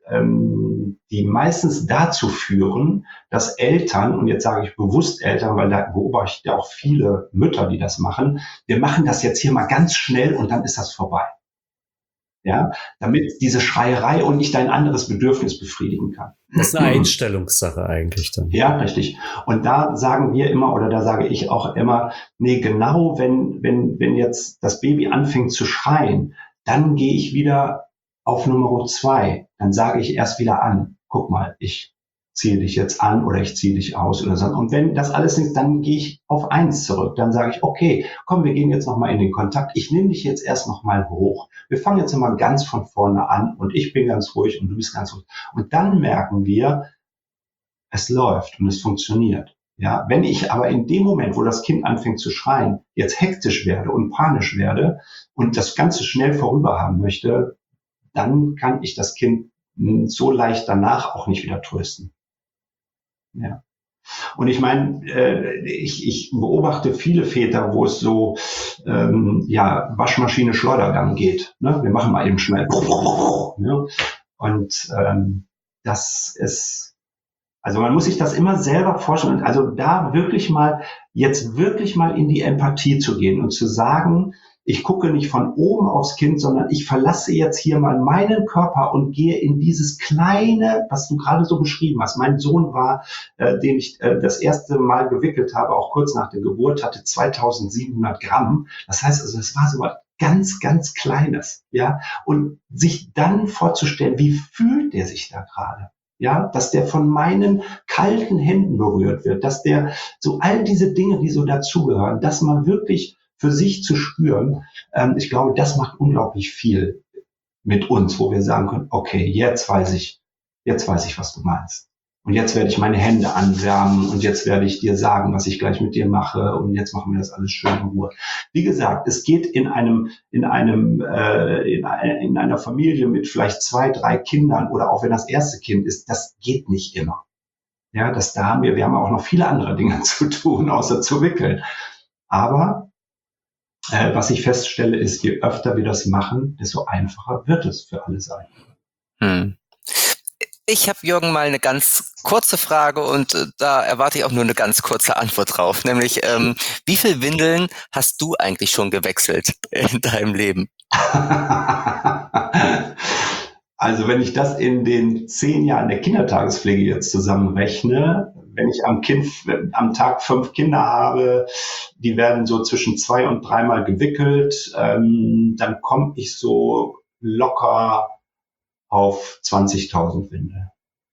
dazu führen, dass Eltern, und jetzt sage ich bewusst Eltern, weil da beobachte ich ja auch viele Mütter, die das machen, wir machen das jetzt hier mal ganz schnell und dann ist das vorbei. Ja, damit diese Schreierei und nicht dein anderes Bedürfnis befriedigen kann.
Das ist eine Einstellungssache eigentlich dann.
Ja, richtig. Und da sagen wir immer, oder da sage ich auch immer, nee, genau wenn jetzt das Baby anfängt zu schreien, dann gehe ich wieder auf Nummer 2. Dann sage ich erst wieder an, guck mal, ich ziehe dich jetzt an oder ich ziehe dich aus oder so. Und wenn das alles nicht, dann gehe ich auf 1 zurück. Dann sage ich, okay, komm, wir gehen jetzt nochmal in den Kontakt. Ich nehme dich jetzt erst nochmal hoch. Wir fangen jetzt mal ganz von vorne an und ich bin ganz ruhig und du bist ganz ruhig. Und dann merken wir, es läuft und es funktioniert. Ja, wenn ich aber in dem Moment, wo das Kind anfängt zu schreien, jetzt hektisch werde und panisch werde und das Ganze schnell vorüber haben möchte, dann kann ich das Kind so leicht danach auch nicht wieder trösten. Ja. Und ich meine, ich beobachte viele Väter, wo es so Waschmaschine Schleudergang geht. Ne? Wir machen mal eben schnell. Ne? Und das ist, also man muss sich das immer selber vorstellen. Also da wirklich mal in die Empathie zu gehen und zu sagen, ich gucke nicht von oben aufs Kind, sondern ich verlasse jetzt hier mal meinen Körper und gehe in dieses kleine, was du gerade so beschrieben hast. Mein Sohn war, den ich das erste Mal gewickelt habe, auch kurz nach der Geburt, hatte 2700 Gramm. Das heißt also, es war so was ganz, ganz Kleines. Ja, und sich dann vorzustellen, wie fühlt der sich da gerade? Ja, dass der von meinen kalten Händen berührt wird, dass der so all diese Dinge, die so dazugehören, dass man wirklich für sich zu spüren, ich glaube, das macht unglaublich viel mit uns, wo wir sagen können, okay, jetzt weiß ich, was du meinst. Und jetzt werde ich meine Hände anwärmen und jetzt werde ich dir sagen, was ich gleich mit dir mache und jetzt machen wir das alles schön in Ruhe. Wie gesagt, es geht in einer Familie mit vielleicht 2, 3 Kindern oder auch wenn das erste Kind ist, das geht nicht immer. Ja, wir haben auch noch viele andere Dinge zu tun, außer zu wickeln. Aber was ich feststelle, ist, je öfter wir das machen, desto einfacher wird es für alle sein.
Ich habe, Jürgen, mal eine ganz kurze Frage und da erwarte ich auch nur eine ganz kurze Antwort drauf. Nämlich, wie viele Windeln hast du eigentlich schon gewechselt in deinem Leben?
Also wenn ich das in den 10 Jahren der Kindertagespflege jetzt zusammenrechne, wenn ich am Tag 5 Kinder habe, die werden so zwischen 2 und 3 Mal gewickelt, dann komme ich so locker auf 20.000 Windeln.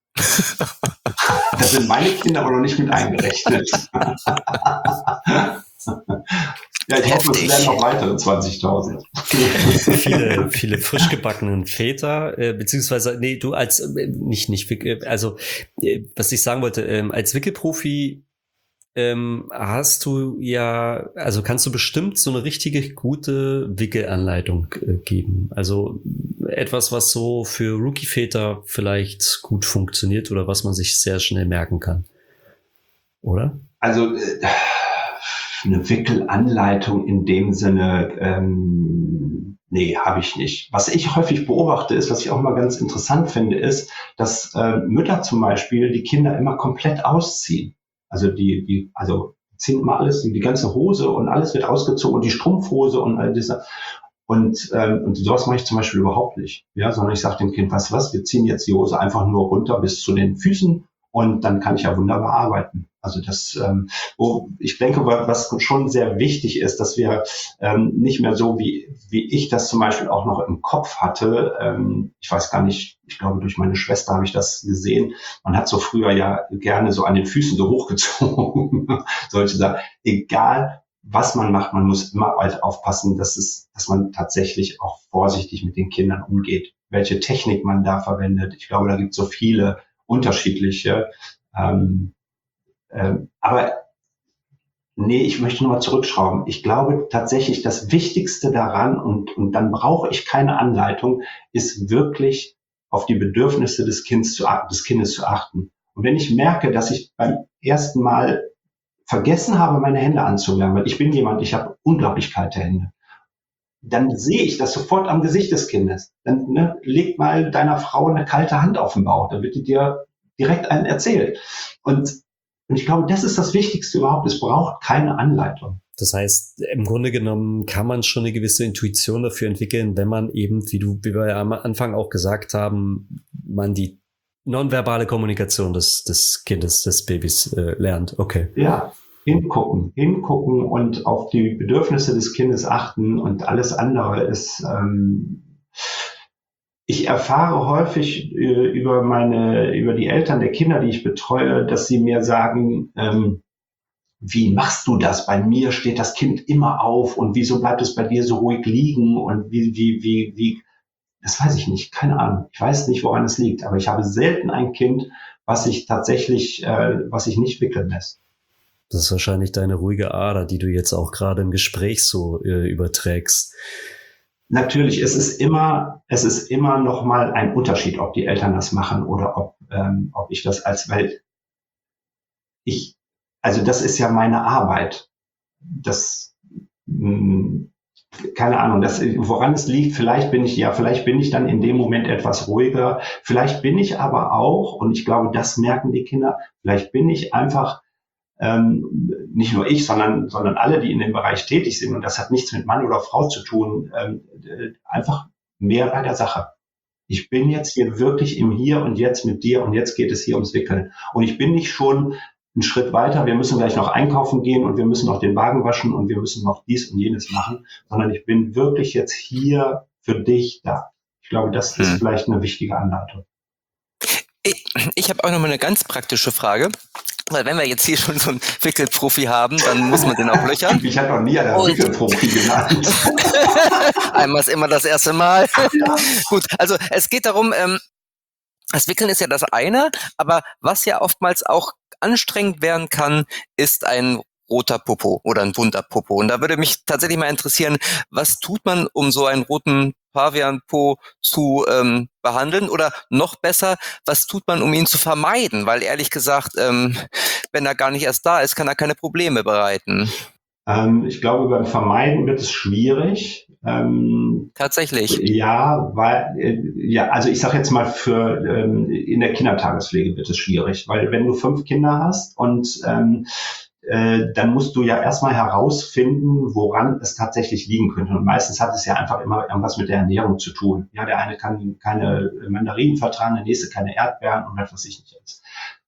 Das sind meine Kinder aber noch nicht mit eingerechnet. Ja, ich hoffe, es werden noch weitere 20.000.
Viele frisch gebackenen Väter, beziehungsweise, nee, du als, was ich sagen wollte, als Wickelprofi hast du ja, also kannst du bestimmt so eine richtige gute Wickelanleitung geben. Also etwas, was so für Rookie-Väter vielleicht gut funktioniert oder was man sich sehr schnell merken kann. Oder?
Also eine Wickelanleitung in dem Sinne, nee, habe ich nicht. Was ich häufig beobachte ist, was ich auch mal ganz interessant finde, ist, dass Mütter zum Beispiel die Kinder immer komplett ausziehen. Also die ziehen immer alles, die ganze Hose und alles wird ausgezogen und die Strumpfhose und all diese. Und sowas mache ich zum Beispiel überhaupt nicht. Ja, sondern ich sage dem Kind, weißt du was, wir ziehen jetzt die Hose einfach nur runter bis zu den Füßen und dann kann ich ja wunderbar arbeiten. Also ich denke, was schon sehr wichtig ist, dass wir nicht mehr so, wie ich das zum Beispiel auch noch im Kopf hatte, ich weiß gar nicht, ich glaube, durch meine Schwester habe ich das gesehen, man hat so früher ja gerne so an den Füßen so hochgezogen, solche Sachen. Egal, was man macht, man muss immer aufpassen, dass man tatsächlich auch vorsichtig mit den Kindern umgeht. Welche Technik man da verwendet. Ich glaube, da gibt es so viele unterschiedliche. Aber nee, ich möchte nochmal zurückschrauben. Ich glaube tatsächlich, das Wichtigste daran, und dann brauche ich keine Anleitung, ist wirklich auf die Bedürfnisse des Kindes zu achten. Und wenn ich merke, dass ich beim ersten Mal vergessen habe, meine Hände anzuwärmen, weil ich bin jemand, ich habe unglaublich kalte Hände, dann sehe ich das sofort am Gesicht des Kindes. Dann leg mal deiner Frau eine kalte Hand auf den Bauch, dann wird die dir direkt einen erzählt. Und ich glaube, das ist das Wichtigste überhaupt. Es braucht keine Anleitung.
Das heißt, im Grunde genommen kann man schon eine gewisse Intuition dafür entwickeln, wenn man eben, wie wir am Anfang auch gesagt haben, man die nonverbale Kommunikation des Kindes, des Babys lernt. Okay.
Ja, hingucken und auf die Bedürfnisse des Kindes achten und alles andere ist... Ich erfahre häufig über die Eltern der Kinder, die ich betreue, dass sie mir sagen, wie machst du das? Bei mir steht das Kind immer auf und wieso bleibt es bei dir so ruhig liegen und wie, das weiß ich nicht, keine Ahnung. Ich weiß nicht, woran es liegt, aber ich habe selten ein Kind, was sich nicht wickeln lässt.
Das ist wahrscheinlich deine ruhige Ader, die du jetzt auch gerade im Gespräch so überträgst.
Natürlich, es ist immer noch mal ein Unterschied, ob die Eltern das machen oder ob ich das also das ist ja meine Arbeit. Das, keine Ahnung, woran es liegt, vielleicht bin ich dann in dem Moment etwas ruhiger, vielleicht bin ich aber auch, und ich glaube, das merken die Kinder, vielleicht bin ich einfach nicht nur ich, sondern alle, die in dem Bereich tätig sind, und das hat nichts mit Mann oder Frau zu tun, einfach mehr bei der Sache. Ich bin jetzt hier wirklich im Hier und Jetzt mit dir und jetzt geht es hier ums Wickeln. Und ich bin nicht schon einen Schritt weiter, wir müssen gleich noch einkaufen gehen und wir müssen noch den Wagen waschen und wir müssen noch dies und jenes machen, sondern ich bin wirklich jetzt hier für dich da. Ich glaube, das ist vielleicht eine wichtige Anleitung.
Ich habe auch noch mal eine ganz praktische Frage. Weil wenn wir jetzt hier schon so einen Wickelprofi haben, dann muss man den auch löchern.
Ich habe noch nie einen Wickelprofi genannt.
Einmal ist immer das erste Mal. Ja. Gut, also es geht darum, das Wickeln ist ja das eine, aber was ja oftmals auch anstrengend werden kann, ist ein roter Popo oder ein bunter Popo. Und da würde mich tatsächlich mal interessieren, was tut man, um so einen roten Pavian-Po zu behandeln? Oder noch besser, was tut man, um ihn zu vermeiden? Weil ehrlich gesagt, wenn er gar nicht erst da ist, kann er keine Probleme bereiten.
Ich glaube, beim Vermeiden wird es schwierig.
Tatsächlich.
Ja, also ich sage jetzt mal in der Kindertagespflege wird es schwierig, weil wenn du 5 Kinder hast und dann musst du ja erstmal herausfinden, woran es tatsächlich liegen könnte. Und meistens hat es ja einfach immer irgendwas mit der Ernährung zu tun. Ja, der eine kann keine Mandarinen vertragen, der nächste keine Erdbeeren und was weiß ich nicht jetzt.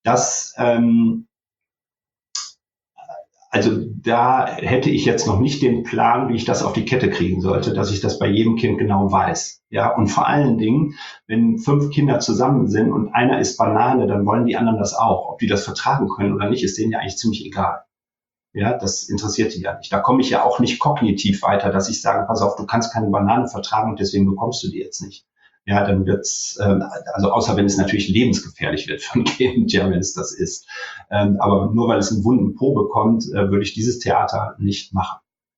Also da hätte ich jetzt noch nicht den Plan, wie ich das auf die Kette kriegen sollte, dass ich das bei jedem Kind genau weiß. Ja, und vor allen Dingen, wenn 5 Kinder zusammen sind und einer isst Banane, dann wollen die anderen das auch. Ob die das vertragen können oder nicht, ist denen ja eigentlich ziemlich egal. Ja, das interessiert die ja nicht. Da komme ich ja auch nicht kognitiv weiter, dass ich sage, pass auf, du kannst keine Banane vertragen und deswegen bekommst du die jetzt nicht. Ja, dann wird's, also außer wenn es natürlich lebensgefährlich wird für ein Kind, ja, wenn es das ist. Aber nur weil es einen wunden Po bekommt, würde ich dieses Theater nicht machen.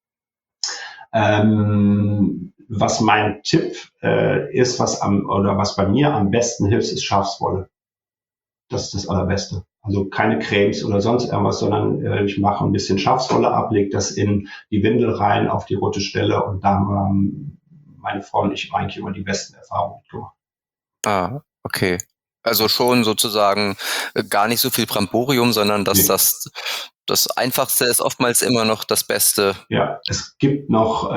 Was mein Tipp ist, was bei mir am besten hilft, ist Schafswolle. Das ist das Allerbeste. Also keine Cremes oder sonst irgendwas, sondern ich mache ein bisschen Schafswolle ab, lege das in die Windel rein auf die rote Stelle und da haben meine Frau und ich eigentlich immer die besten Erfahrungen gemacht.
Ah, okay. Also schon sozusagen gar nicht so viel Bramborium, sondern das Einfachste ist oftmals immer noch das Beste.
Ja, es gibt noch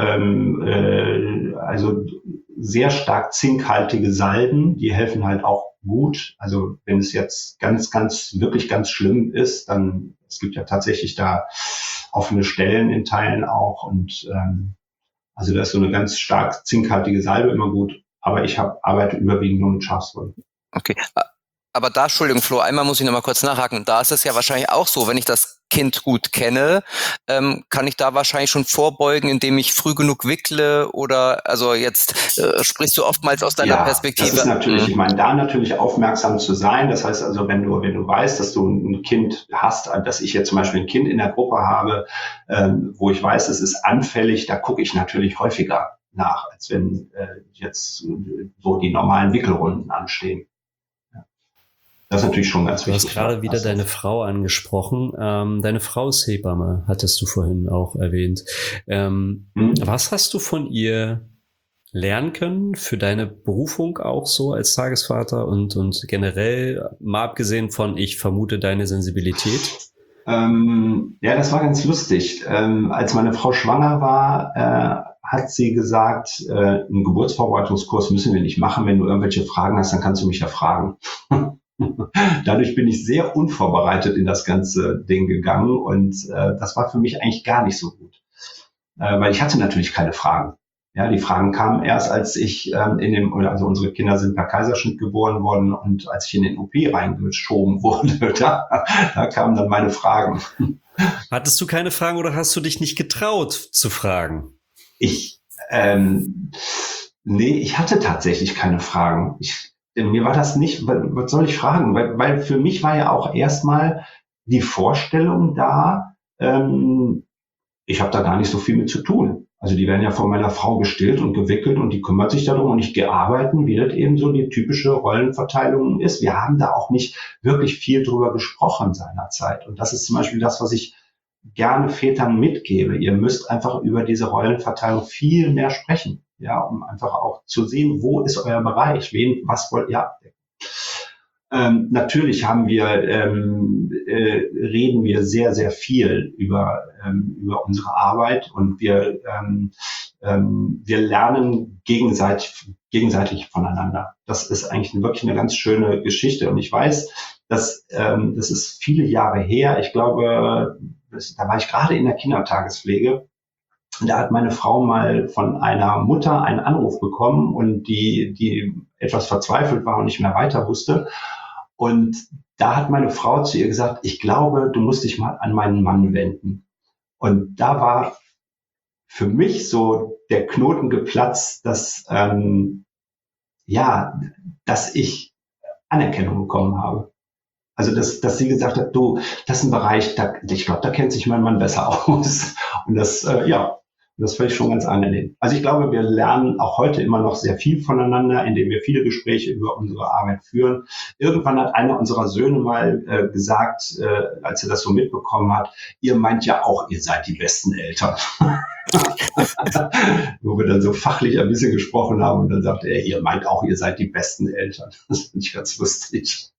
also sehr stark zinkhaltige Salben, die helfen halt auch gut. Also wenn es jetzt wirklich ganz schlimm ist, dann Es gibt ja tatsächlich da offene Stellen in Teilen auch und also da ist so eine ganz stark zinkhaltige Salbe immer gut, aber ich arbeite überwiegend nur mit Schafswolle.
Okay. Aber da, Entschuldigung, Flo, einmal muss ich noch mal kurz nachhaken. Da ist es ja wahrscheinlich auch so, wenn ich das Kind gut kenne, kann ich da wahrscheinlich schon vorbeugen, indem ich früh genug wickle oder, also jetzt sprichst du oftmals aus deiner Perspektive.
Das ist natürlich, ich meine, da natürlich aufmerksam zu sein. Das heißt also, wenn du weißt, dass du ein Kind hast, dass ich jetzt zum Beispiel ein Kind in der Gruppe habe, wo ich weiß, es ist anfällig, da gucke ich natürlich häufiger nach, als wenn jetzt so die normalen Wickelrunden anstehen. Das ist natürlich schon ganz wichtig.
Du hast gerade wieder deine Frau angesprochen. Deine Frau ist Hebamme, hattest du vorhin auch erwähnt. Was hast du von ihr lernen können für deine Berufung auch so als Tagesvater und generell, mal abgesehen von, ich vermute, deine Sensibilität?
Ja, das war ganz lustig. Als meine Frau schwanger war, hat sie gesagt, einen Geburtsvorbereitungskurs müssen wir nicht machen. Wenn du irgendwelche Fragen hast, dann kannst du mich ja fragen. Dadurch bin ich sehr unvorbereitet in das ganze Ding gegangen und das war für mich eigentlich gar nicht so gut, weil ich hatte natürlich keine Fragen. Ja, die Fragen kamen erst, als ich also unsere Kinder sind per Kaiserschnitt geboren worden und als ich in den OP reingeschoben wurde, da kamen dann meine Fragen.
Hattest du keine Fragen oder hast du dich nicht getraut zu fragen?
Nee, ich hatte tatsächlich keine Fragen. Mir war das nicht, was soll ich fragen? Weil für mich war ja auch erstmal die Vorstellung da, ich habe da gar nicht so viel mit zu tun. Also die werden ja von meiner Frau gestillt und gewickelt und die kümmert sich darum und ich gehe arbeiten, wie das eben so die typische Rollenverteilung ist. Wir haben da auch nicht wirklich viel drüber gesprochen seinerzeit. Und das ist zum Beispiel das, was ich gerne Vätern mitgebe. Ihr müsst einfach über diese Rollenverteilung viel mehr sprechen. Ja, um einfach auch zu sehen, wo ist euer Bereich, was wollt ihr abdecken. Natürlich reden wir sehr, sehr viel über unsere Arbeit und wir lernen gegenseitig voneinander. Das ist eigentlich wirklich eine ganz schöne Geschichte und ich weiß, das ist viele Jahre her. Ich glaube, da war ich gerade in der Kindertagespflege. Da hat meine Frau mal von einer Mutter einen Anruf bekommen und die etwas verzweifelt war und nicht mehr weiter wusste. Und da hat meine Frau zu ihr gesagt, ich glaube, du musst dich mal an meinen Mann wenden. Und da war für mich so der Knoten geplatzt, dass ich Anerkennung bekommen habe. Also dass sie gesagt hat, du, das ist ein Bereich, ich glaube, da kennt sich mein Mann besser aus. Und das fand ich schon ganz angenehm. Also ich glaube, wir lernen auch heute immer noch sehr viel voneinander, indem wir viele Gespräche über unsere Arbeit führen. Irgendwann hat einer unserer Söhne mal gesagt, als er das so mitbekommen hat, ihr meint ja auch, ihr seid die besten Eltern. Wo wir dann so fachlich ein bisschen gesprochen haben und dann sagte er, ihr meint auch, ihr seid die besten Eltern. Das finde ich ganz lustig.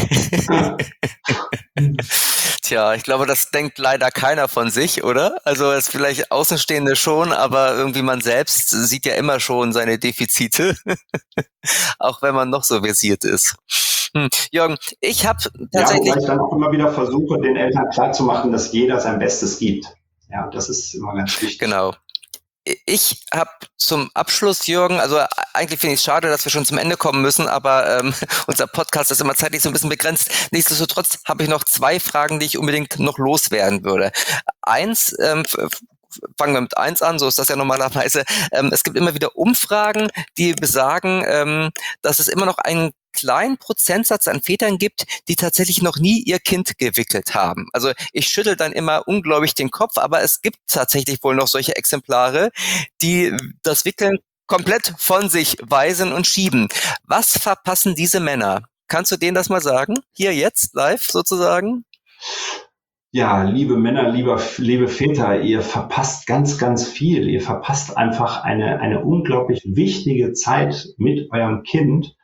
Tja, ich glaube, das denkt leider keiner von sich, oder? Also es vielleicht Außenstehende schon, aber irgendwie man selbst sieht ja immer schon seine Defizite, auch wenn man noch so versiert ist. Jürgen, ich habe tatsächlich...
Ja, wobei ich dann auch immer wieder versuche, den Eltern klarzumachen, dass jeder sein Bestes gibt. Ja, das ist immer ganz wichtig.
Genau. Ich habe zum Abschluss, Jürgen, also eigentlich finde ich es schade, dass wir schon zum Ende kommen müssen, aber unser Podcast ist immer zeitlich so ein bisschen begrenzt. Nichtsdestotrotz habe ich noch 2 Fragen, die ich unbedingt noch loswerden würde. Fangen wir mit 1 an, so ist das ja normalerweise. Es gibt immer wieder Umfragen, die besagen, dass es immer noch einen kleinen Prozentsatz an Vätern gibt, die tatsächlich noch nie ihr Kind gewickelt haben. Also ich schüttel dann immer ungläubig den Kopf, aber es gibt tatsächlich wohl noch solche Exemplare, die das Wickeln komplett von sich weisen und schieben. Was verpassen diese Männer? Kannst du denen das mal sagen? Hier jetzt, live sozusagen?
Ja, liebe Männer, liebe Väter, ihr verpasst ganz, ganz viel. Ihr verpasst einfach eine unglaublich wichtige Zeit mit eurem Kind,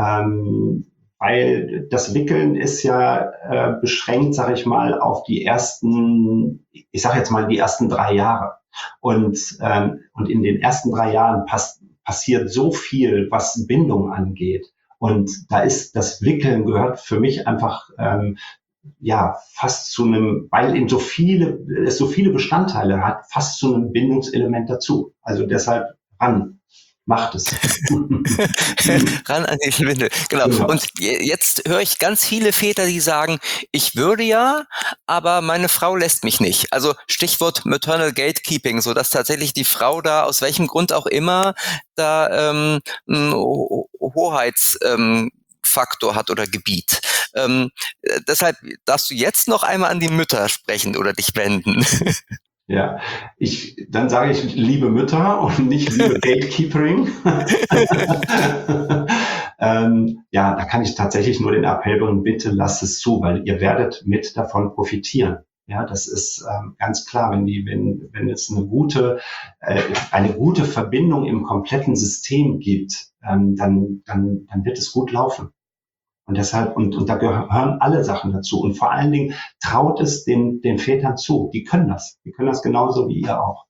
weil das Wickeln ist ja beschränkt, sage ich mal, auf die ersten 3 Jahre. Und in den ersten 3 Jahren passiert so viel, was Bindung angeht. Und da ist das Wickeln gehört für mich einfach fast zu einem, weil es so viele Bestandteile hat, fast zu einem Bindungselement dazu. Also deshalb macht es.
Ran an die Windel, genau. Und jetzt höre ich ganz viele Väter, die sagen, ich würde ja, aber meine Frau lässt mich nicht. Also Stichwort Maternal Gatekeeping, so dass tatsächlich die Frau da aus welchem Grund auch immer da einen Hoheitsfaktor hat oder Gebiet. Deshalb darfst du jetzt noch einmal an die Mütter sprechen oder dich wenden.
Ja, dann sage ich liebe Mütter und nicht liebe Gatekeeping. Da kann ich tatsächlich nur den Appell bringen, bitte lasst es zu, weil ihr werdet mit davon profitieren. Ja, das ist ganz klar, wenn es eine gute Verbindung im kompletten System gibt, dann wird es gut laufen. Und deshalb, und da gehören alle Sachen dazu. Und vor allen Dingen traut es den Vätern zu. Die können das. Die können das genauso wie ihr auch.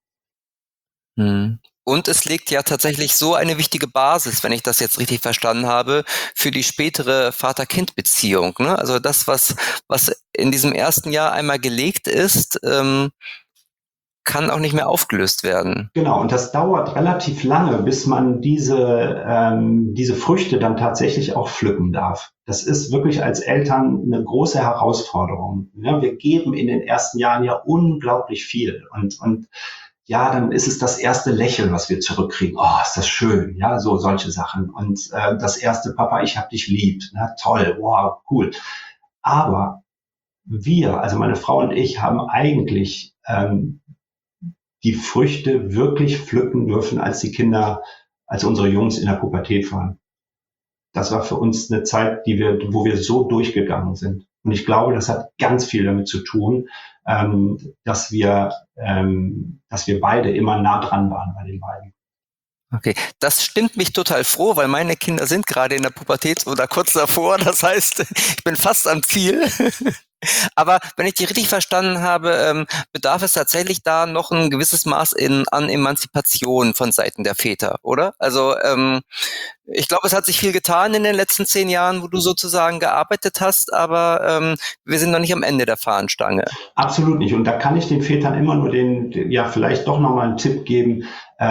Und es legt ja tatsächlich so eine wichtige Basis, wenn ich das jetzt richtig verstanden habe, für die spätere Vater-Kind-Beziehung. Ne? Also das, was in diesem ersten Jahr einmal gelegt ist, kann auch nicht mehr aufgelöst werden.
Genau, und das dauert relativ lange, bis man diese Früchte dann tatsächlich auch pflücken darf. Das ist wirklich als Eltern eine große Herausforderung. Ja, wir geben in den ersten Jahren ja unglaublich viel und dann ist es das erste Lächeln, was wir zurückkriegen. Oh, ist das schön, ja, so solche Sachen. Und das erste Papa, ich hab dich lieb. Na, toll, wow, cool. Aber also meine Frau und ich, haben eigentlich die Früchte wirklich pflücken dürfen, als unsere Jungs in der Pubertät waren. Das war für uns eine Zeit, wo wir so durchgegangen sind. Und ich glaube, das hat ganz viel damit zu tun, dass wir beide immer nah dran waren bei den beiden.
Okay, das stimmt mich total froh, weil meine Kinder sind gerade in der Pubertät oder kurz davor. Das heißt, ich bin fast am Ziel. Aber wenn ich dich richtig verstanden habe, bedarf es tatsächlich da noch ein gewisses Maß an Emanzipation von Seiten der Väter, oder? Also ich glaube, es hat sich viel getan in den letzten 10 Jahren, wo du sozusagen gearbeitet hast, aber wir sind noch nicht am Ende der Fahnenstange.
Absolut nicht. Und da kann ich den Vätern immer nur vielleicht doch nochmal einen Tipp geben.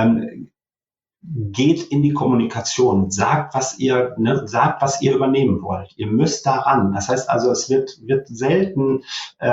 Geht in die Kommunikation, sagt, was ihr übernehmen wollt. Ihr müsst daran. Das heißt also, es wird selten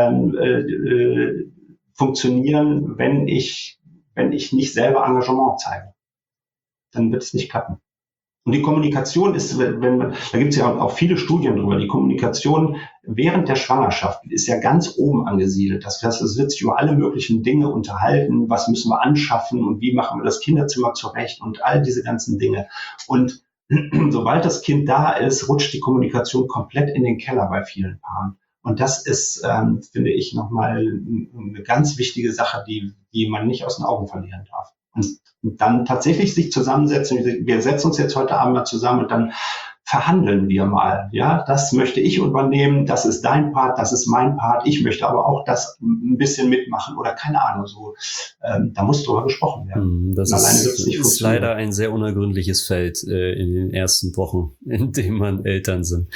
funktionieren, wenn ich nicht selber Engagement zeige. Dann wird es nicht klappen. Und die Kommunikation ist, da gibt es ja auch viele Studien drüber, die Kommunikation während der Schwangerschaft ist ja ganz oben angesiedelt. Das heißt, es wird sich über alle möglichen Dinge unterhalten, was müssen wir anschaffen und wie machen wir das Kinderzimmer zurecht und all diese ganzen Dinge. Und sobald das Kind da ist, rutscht die Kommunikation komplett in den Keller bei vielen Paaren. Und das ist, finde ich, nochmal eine ganz wichtige Sache, die man nicht aus den Augen verlieren darf. Und dann tatsächlich sich zusammensetzen. Wir setzen uns jetzt heute Abend mal zusammen und dann verhandeln wir mal. Ja, das möchte ich übernehmen, das ist dein Part, das ist mein Part. Ich möchte aber auch das ein bisschen mitmachen oder keine Ahnung. So, da muss drüber gesprochen werden.
Das ist leider ein sehr unergründliches Feld in den ersten Wochen, in denen man Eltern sind.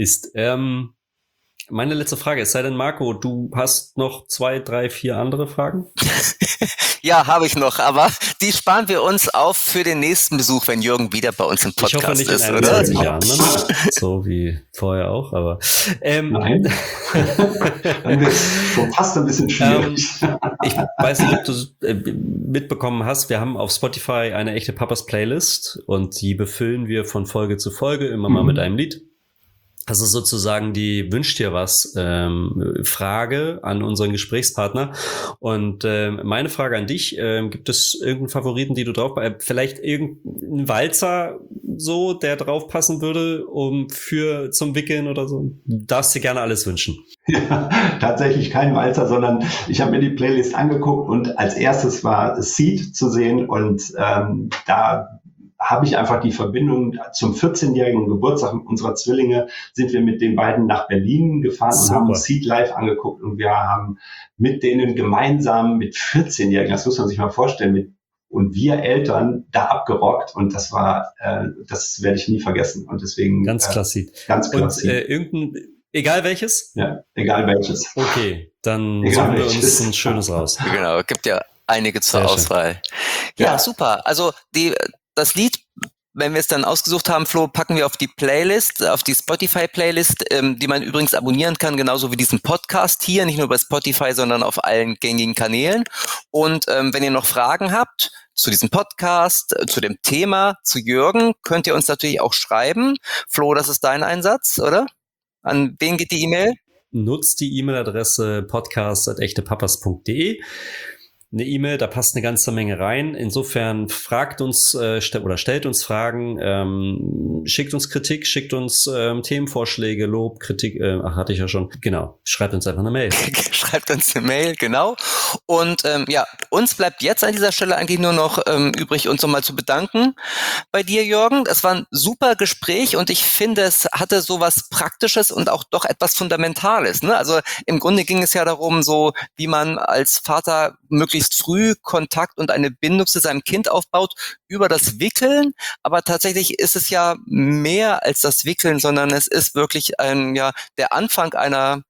Meine letzte Frage, es sei denn, Marco, du hast noch 2, 3, 4 andere Fragen?
Ja, habe ich noch, aber die sparen wir uns auf für den nächsten Besuch, wenn Jürgen wieder bei uns im Podcast ist. Ich hoffe nicht in 21 Jahren,
so wie vorher auch, aber
nein, dann wird es fast ein bisschen schwierig.
Ich weiß nicht, ob du mitbekommen hast, wir haben auf Spotify eine echte Papas Playlist und die befüllen wir von Folge zu Folge immer mal mit einem Lied. Das ist sozusagen die Wünsch dir was Frage an unseren Gesprächspartner. Und meine Frage an dich, gibt es irgendeinen Favoriten, die du vielleicht irgendeinen Walzer so, der drauf passen würde, zum Wickeln oder so? Du darfst dir gerne alles wünschen.
Ja, tatsächlich kein Walzer, sondern ich habe mir die Playlist angeguckt und als erstes war Seed zu sehen und da habe ich einfach die Verbindung zum 14-jährigen Geburtstag unserer Zwillinge, sind wir mit den beiden nach Berlin gefahren und haben uns Seed live angeguckt und wir haben mit denen gemeinsam mit 14-Jährigen, das muss man sich mal vorstellen, und wir Eltern da abgerockt und das werde ich nie vergessen und deswegen
ganz klassisch.
Ganz klassisch.
Und irgendein Egal welches?
Ja, egal welches.
Okay, dann suchen wir uns ein schönes raus.
Genau, gibt ja einige zur Auswahl. Ja, super. Also das Lied, wenn wir es dann ausgesucht haben, Flo, packen wir auf die Playlist, auf die Spotify-Playlist, die man übrigens abonnieren kann, genauso wie diesen Podcast hier, nicht nur bei Spotify, sondern auf allen gängigen Kanälen. Und wenn ihr noch Fragen habt zu diesem Podcast, zu dem Thema, zu Jürgen, könnt ihr uns natürlich auch schreiben. Flo, das ist dein Einsatz, oder? An wen geht die E-Mail?
Nutzt die E-Mail-Adresse podcast@echtepapas.de. Eine E-Mail, da passt eine ganze Menge rein. Insofern fragt uns oder stellt uns Fragen, schickt uns Kritik, schickt uns Themenvorschläge, Lob, Kritik, hatte ich ja schon. Genau, schreibt uns einfach eine Mail.
Schreibt uns eine Mail, genau. Und uns bleibt jetzt an dieser Stelle eigentlich nur noch übrig, uns nochmal zu bedanken bei dir, Jürgen. Es war ein super Gespräch und ich finde, es hatte so was Praktisches und auch doch etwas Fundamentales. Ne? Also im Grunde ging es ja darum, so wie man als Vater möglichst früh Kontakt und eine Bindung zu seinem Kind aufbaut über das Wickeln. Aber tatsächlich ist es ja mehr als das Wickeln, sondern es ist wirklich der Anfang einer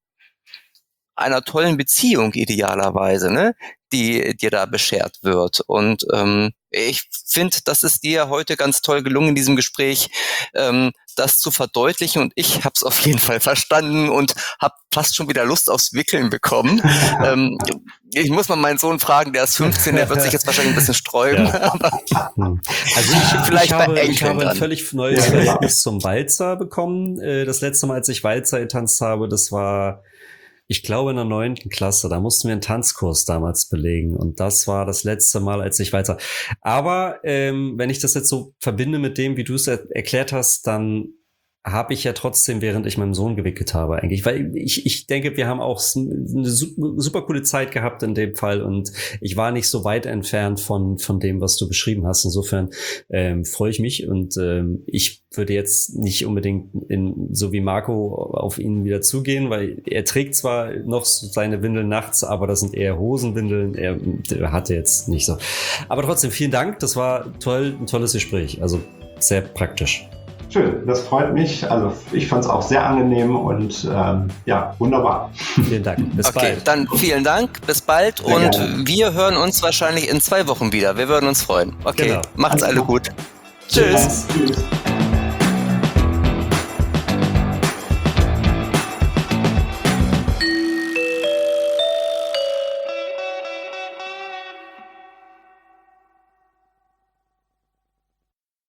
tollen Beziehung idealerweise, ne, die dir da beschert wird. Und ich finde, das ist dir heute ganz toll gelungen in diesem Gespräch, das zu verdeutlichen. Und ich habe es auf jeden Fall verstanden und habe fast schon wieder Lust aufs Wickeln bekommen. Ich muss mal meinen Sohn fragen, der ist 15, der wird sich jetzt wahrscheinlich ein bisschen sträuben. Ja.
Also ich habe ein völlig neues Verhältnis zum Walzer bekommen. Das letzte Mal, als ich Walzer getanzt habe, das war, ich glaube, in der 9. Klasse, da mussten wir einen Tanzkurs damals belegen. Und das war das letzte Mal, als ich Walzer. Aber wenn ich das jetzt so verbinde mit dem, wie du es erklärt hast, dann habe ich ja trotzdem, während ich meinem Sohn gewickelt habe eigentlich, weil ich denke, wir haben auch eine super coole Zeit gehabt in dem Fall und ich war nicht so weit entfernt von dem, was du beschrieben hast. Insofern freue ich mich und ich würde jetzt nicht unbedingt so wie Marco auf ihn wieder zugehen, weil er trägt zwar noch seine Windeln nachts, aber das sind eher Hosenwindeln. Er hatte jetzt nicht so. Aber trotzdem, vielen Dank. Das war toll, ein tolles Gespräch. Also sehr praktisch.
Schön, das freut mich. Also ich fand es auch sehr angenehm und wunderbar.
Vielen Dank. Bis bald.
Dann vielen Dank. Bis bald sehr und gerne. Wir hören uns wahrscheinlich in 2 Wochen wieder. Wir würden uns freuen. Okay, genau. Macht's alle gut. Tschüss. Tschüss.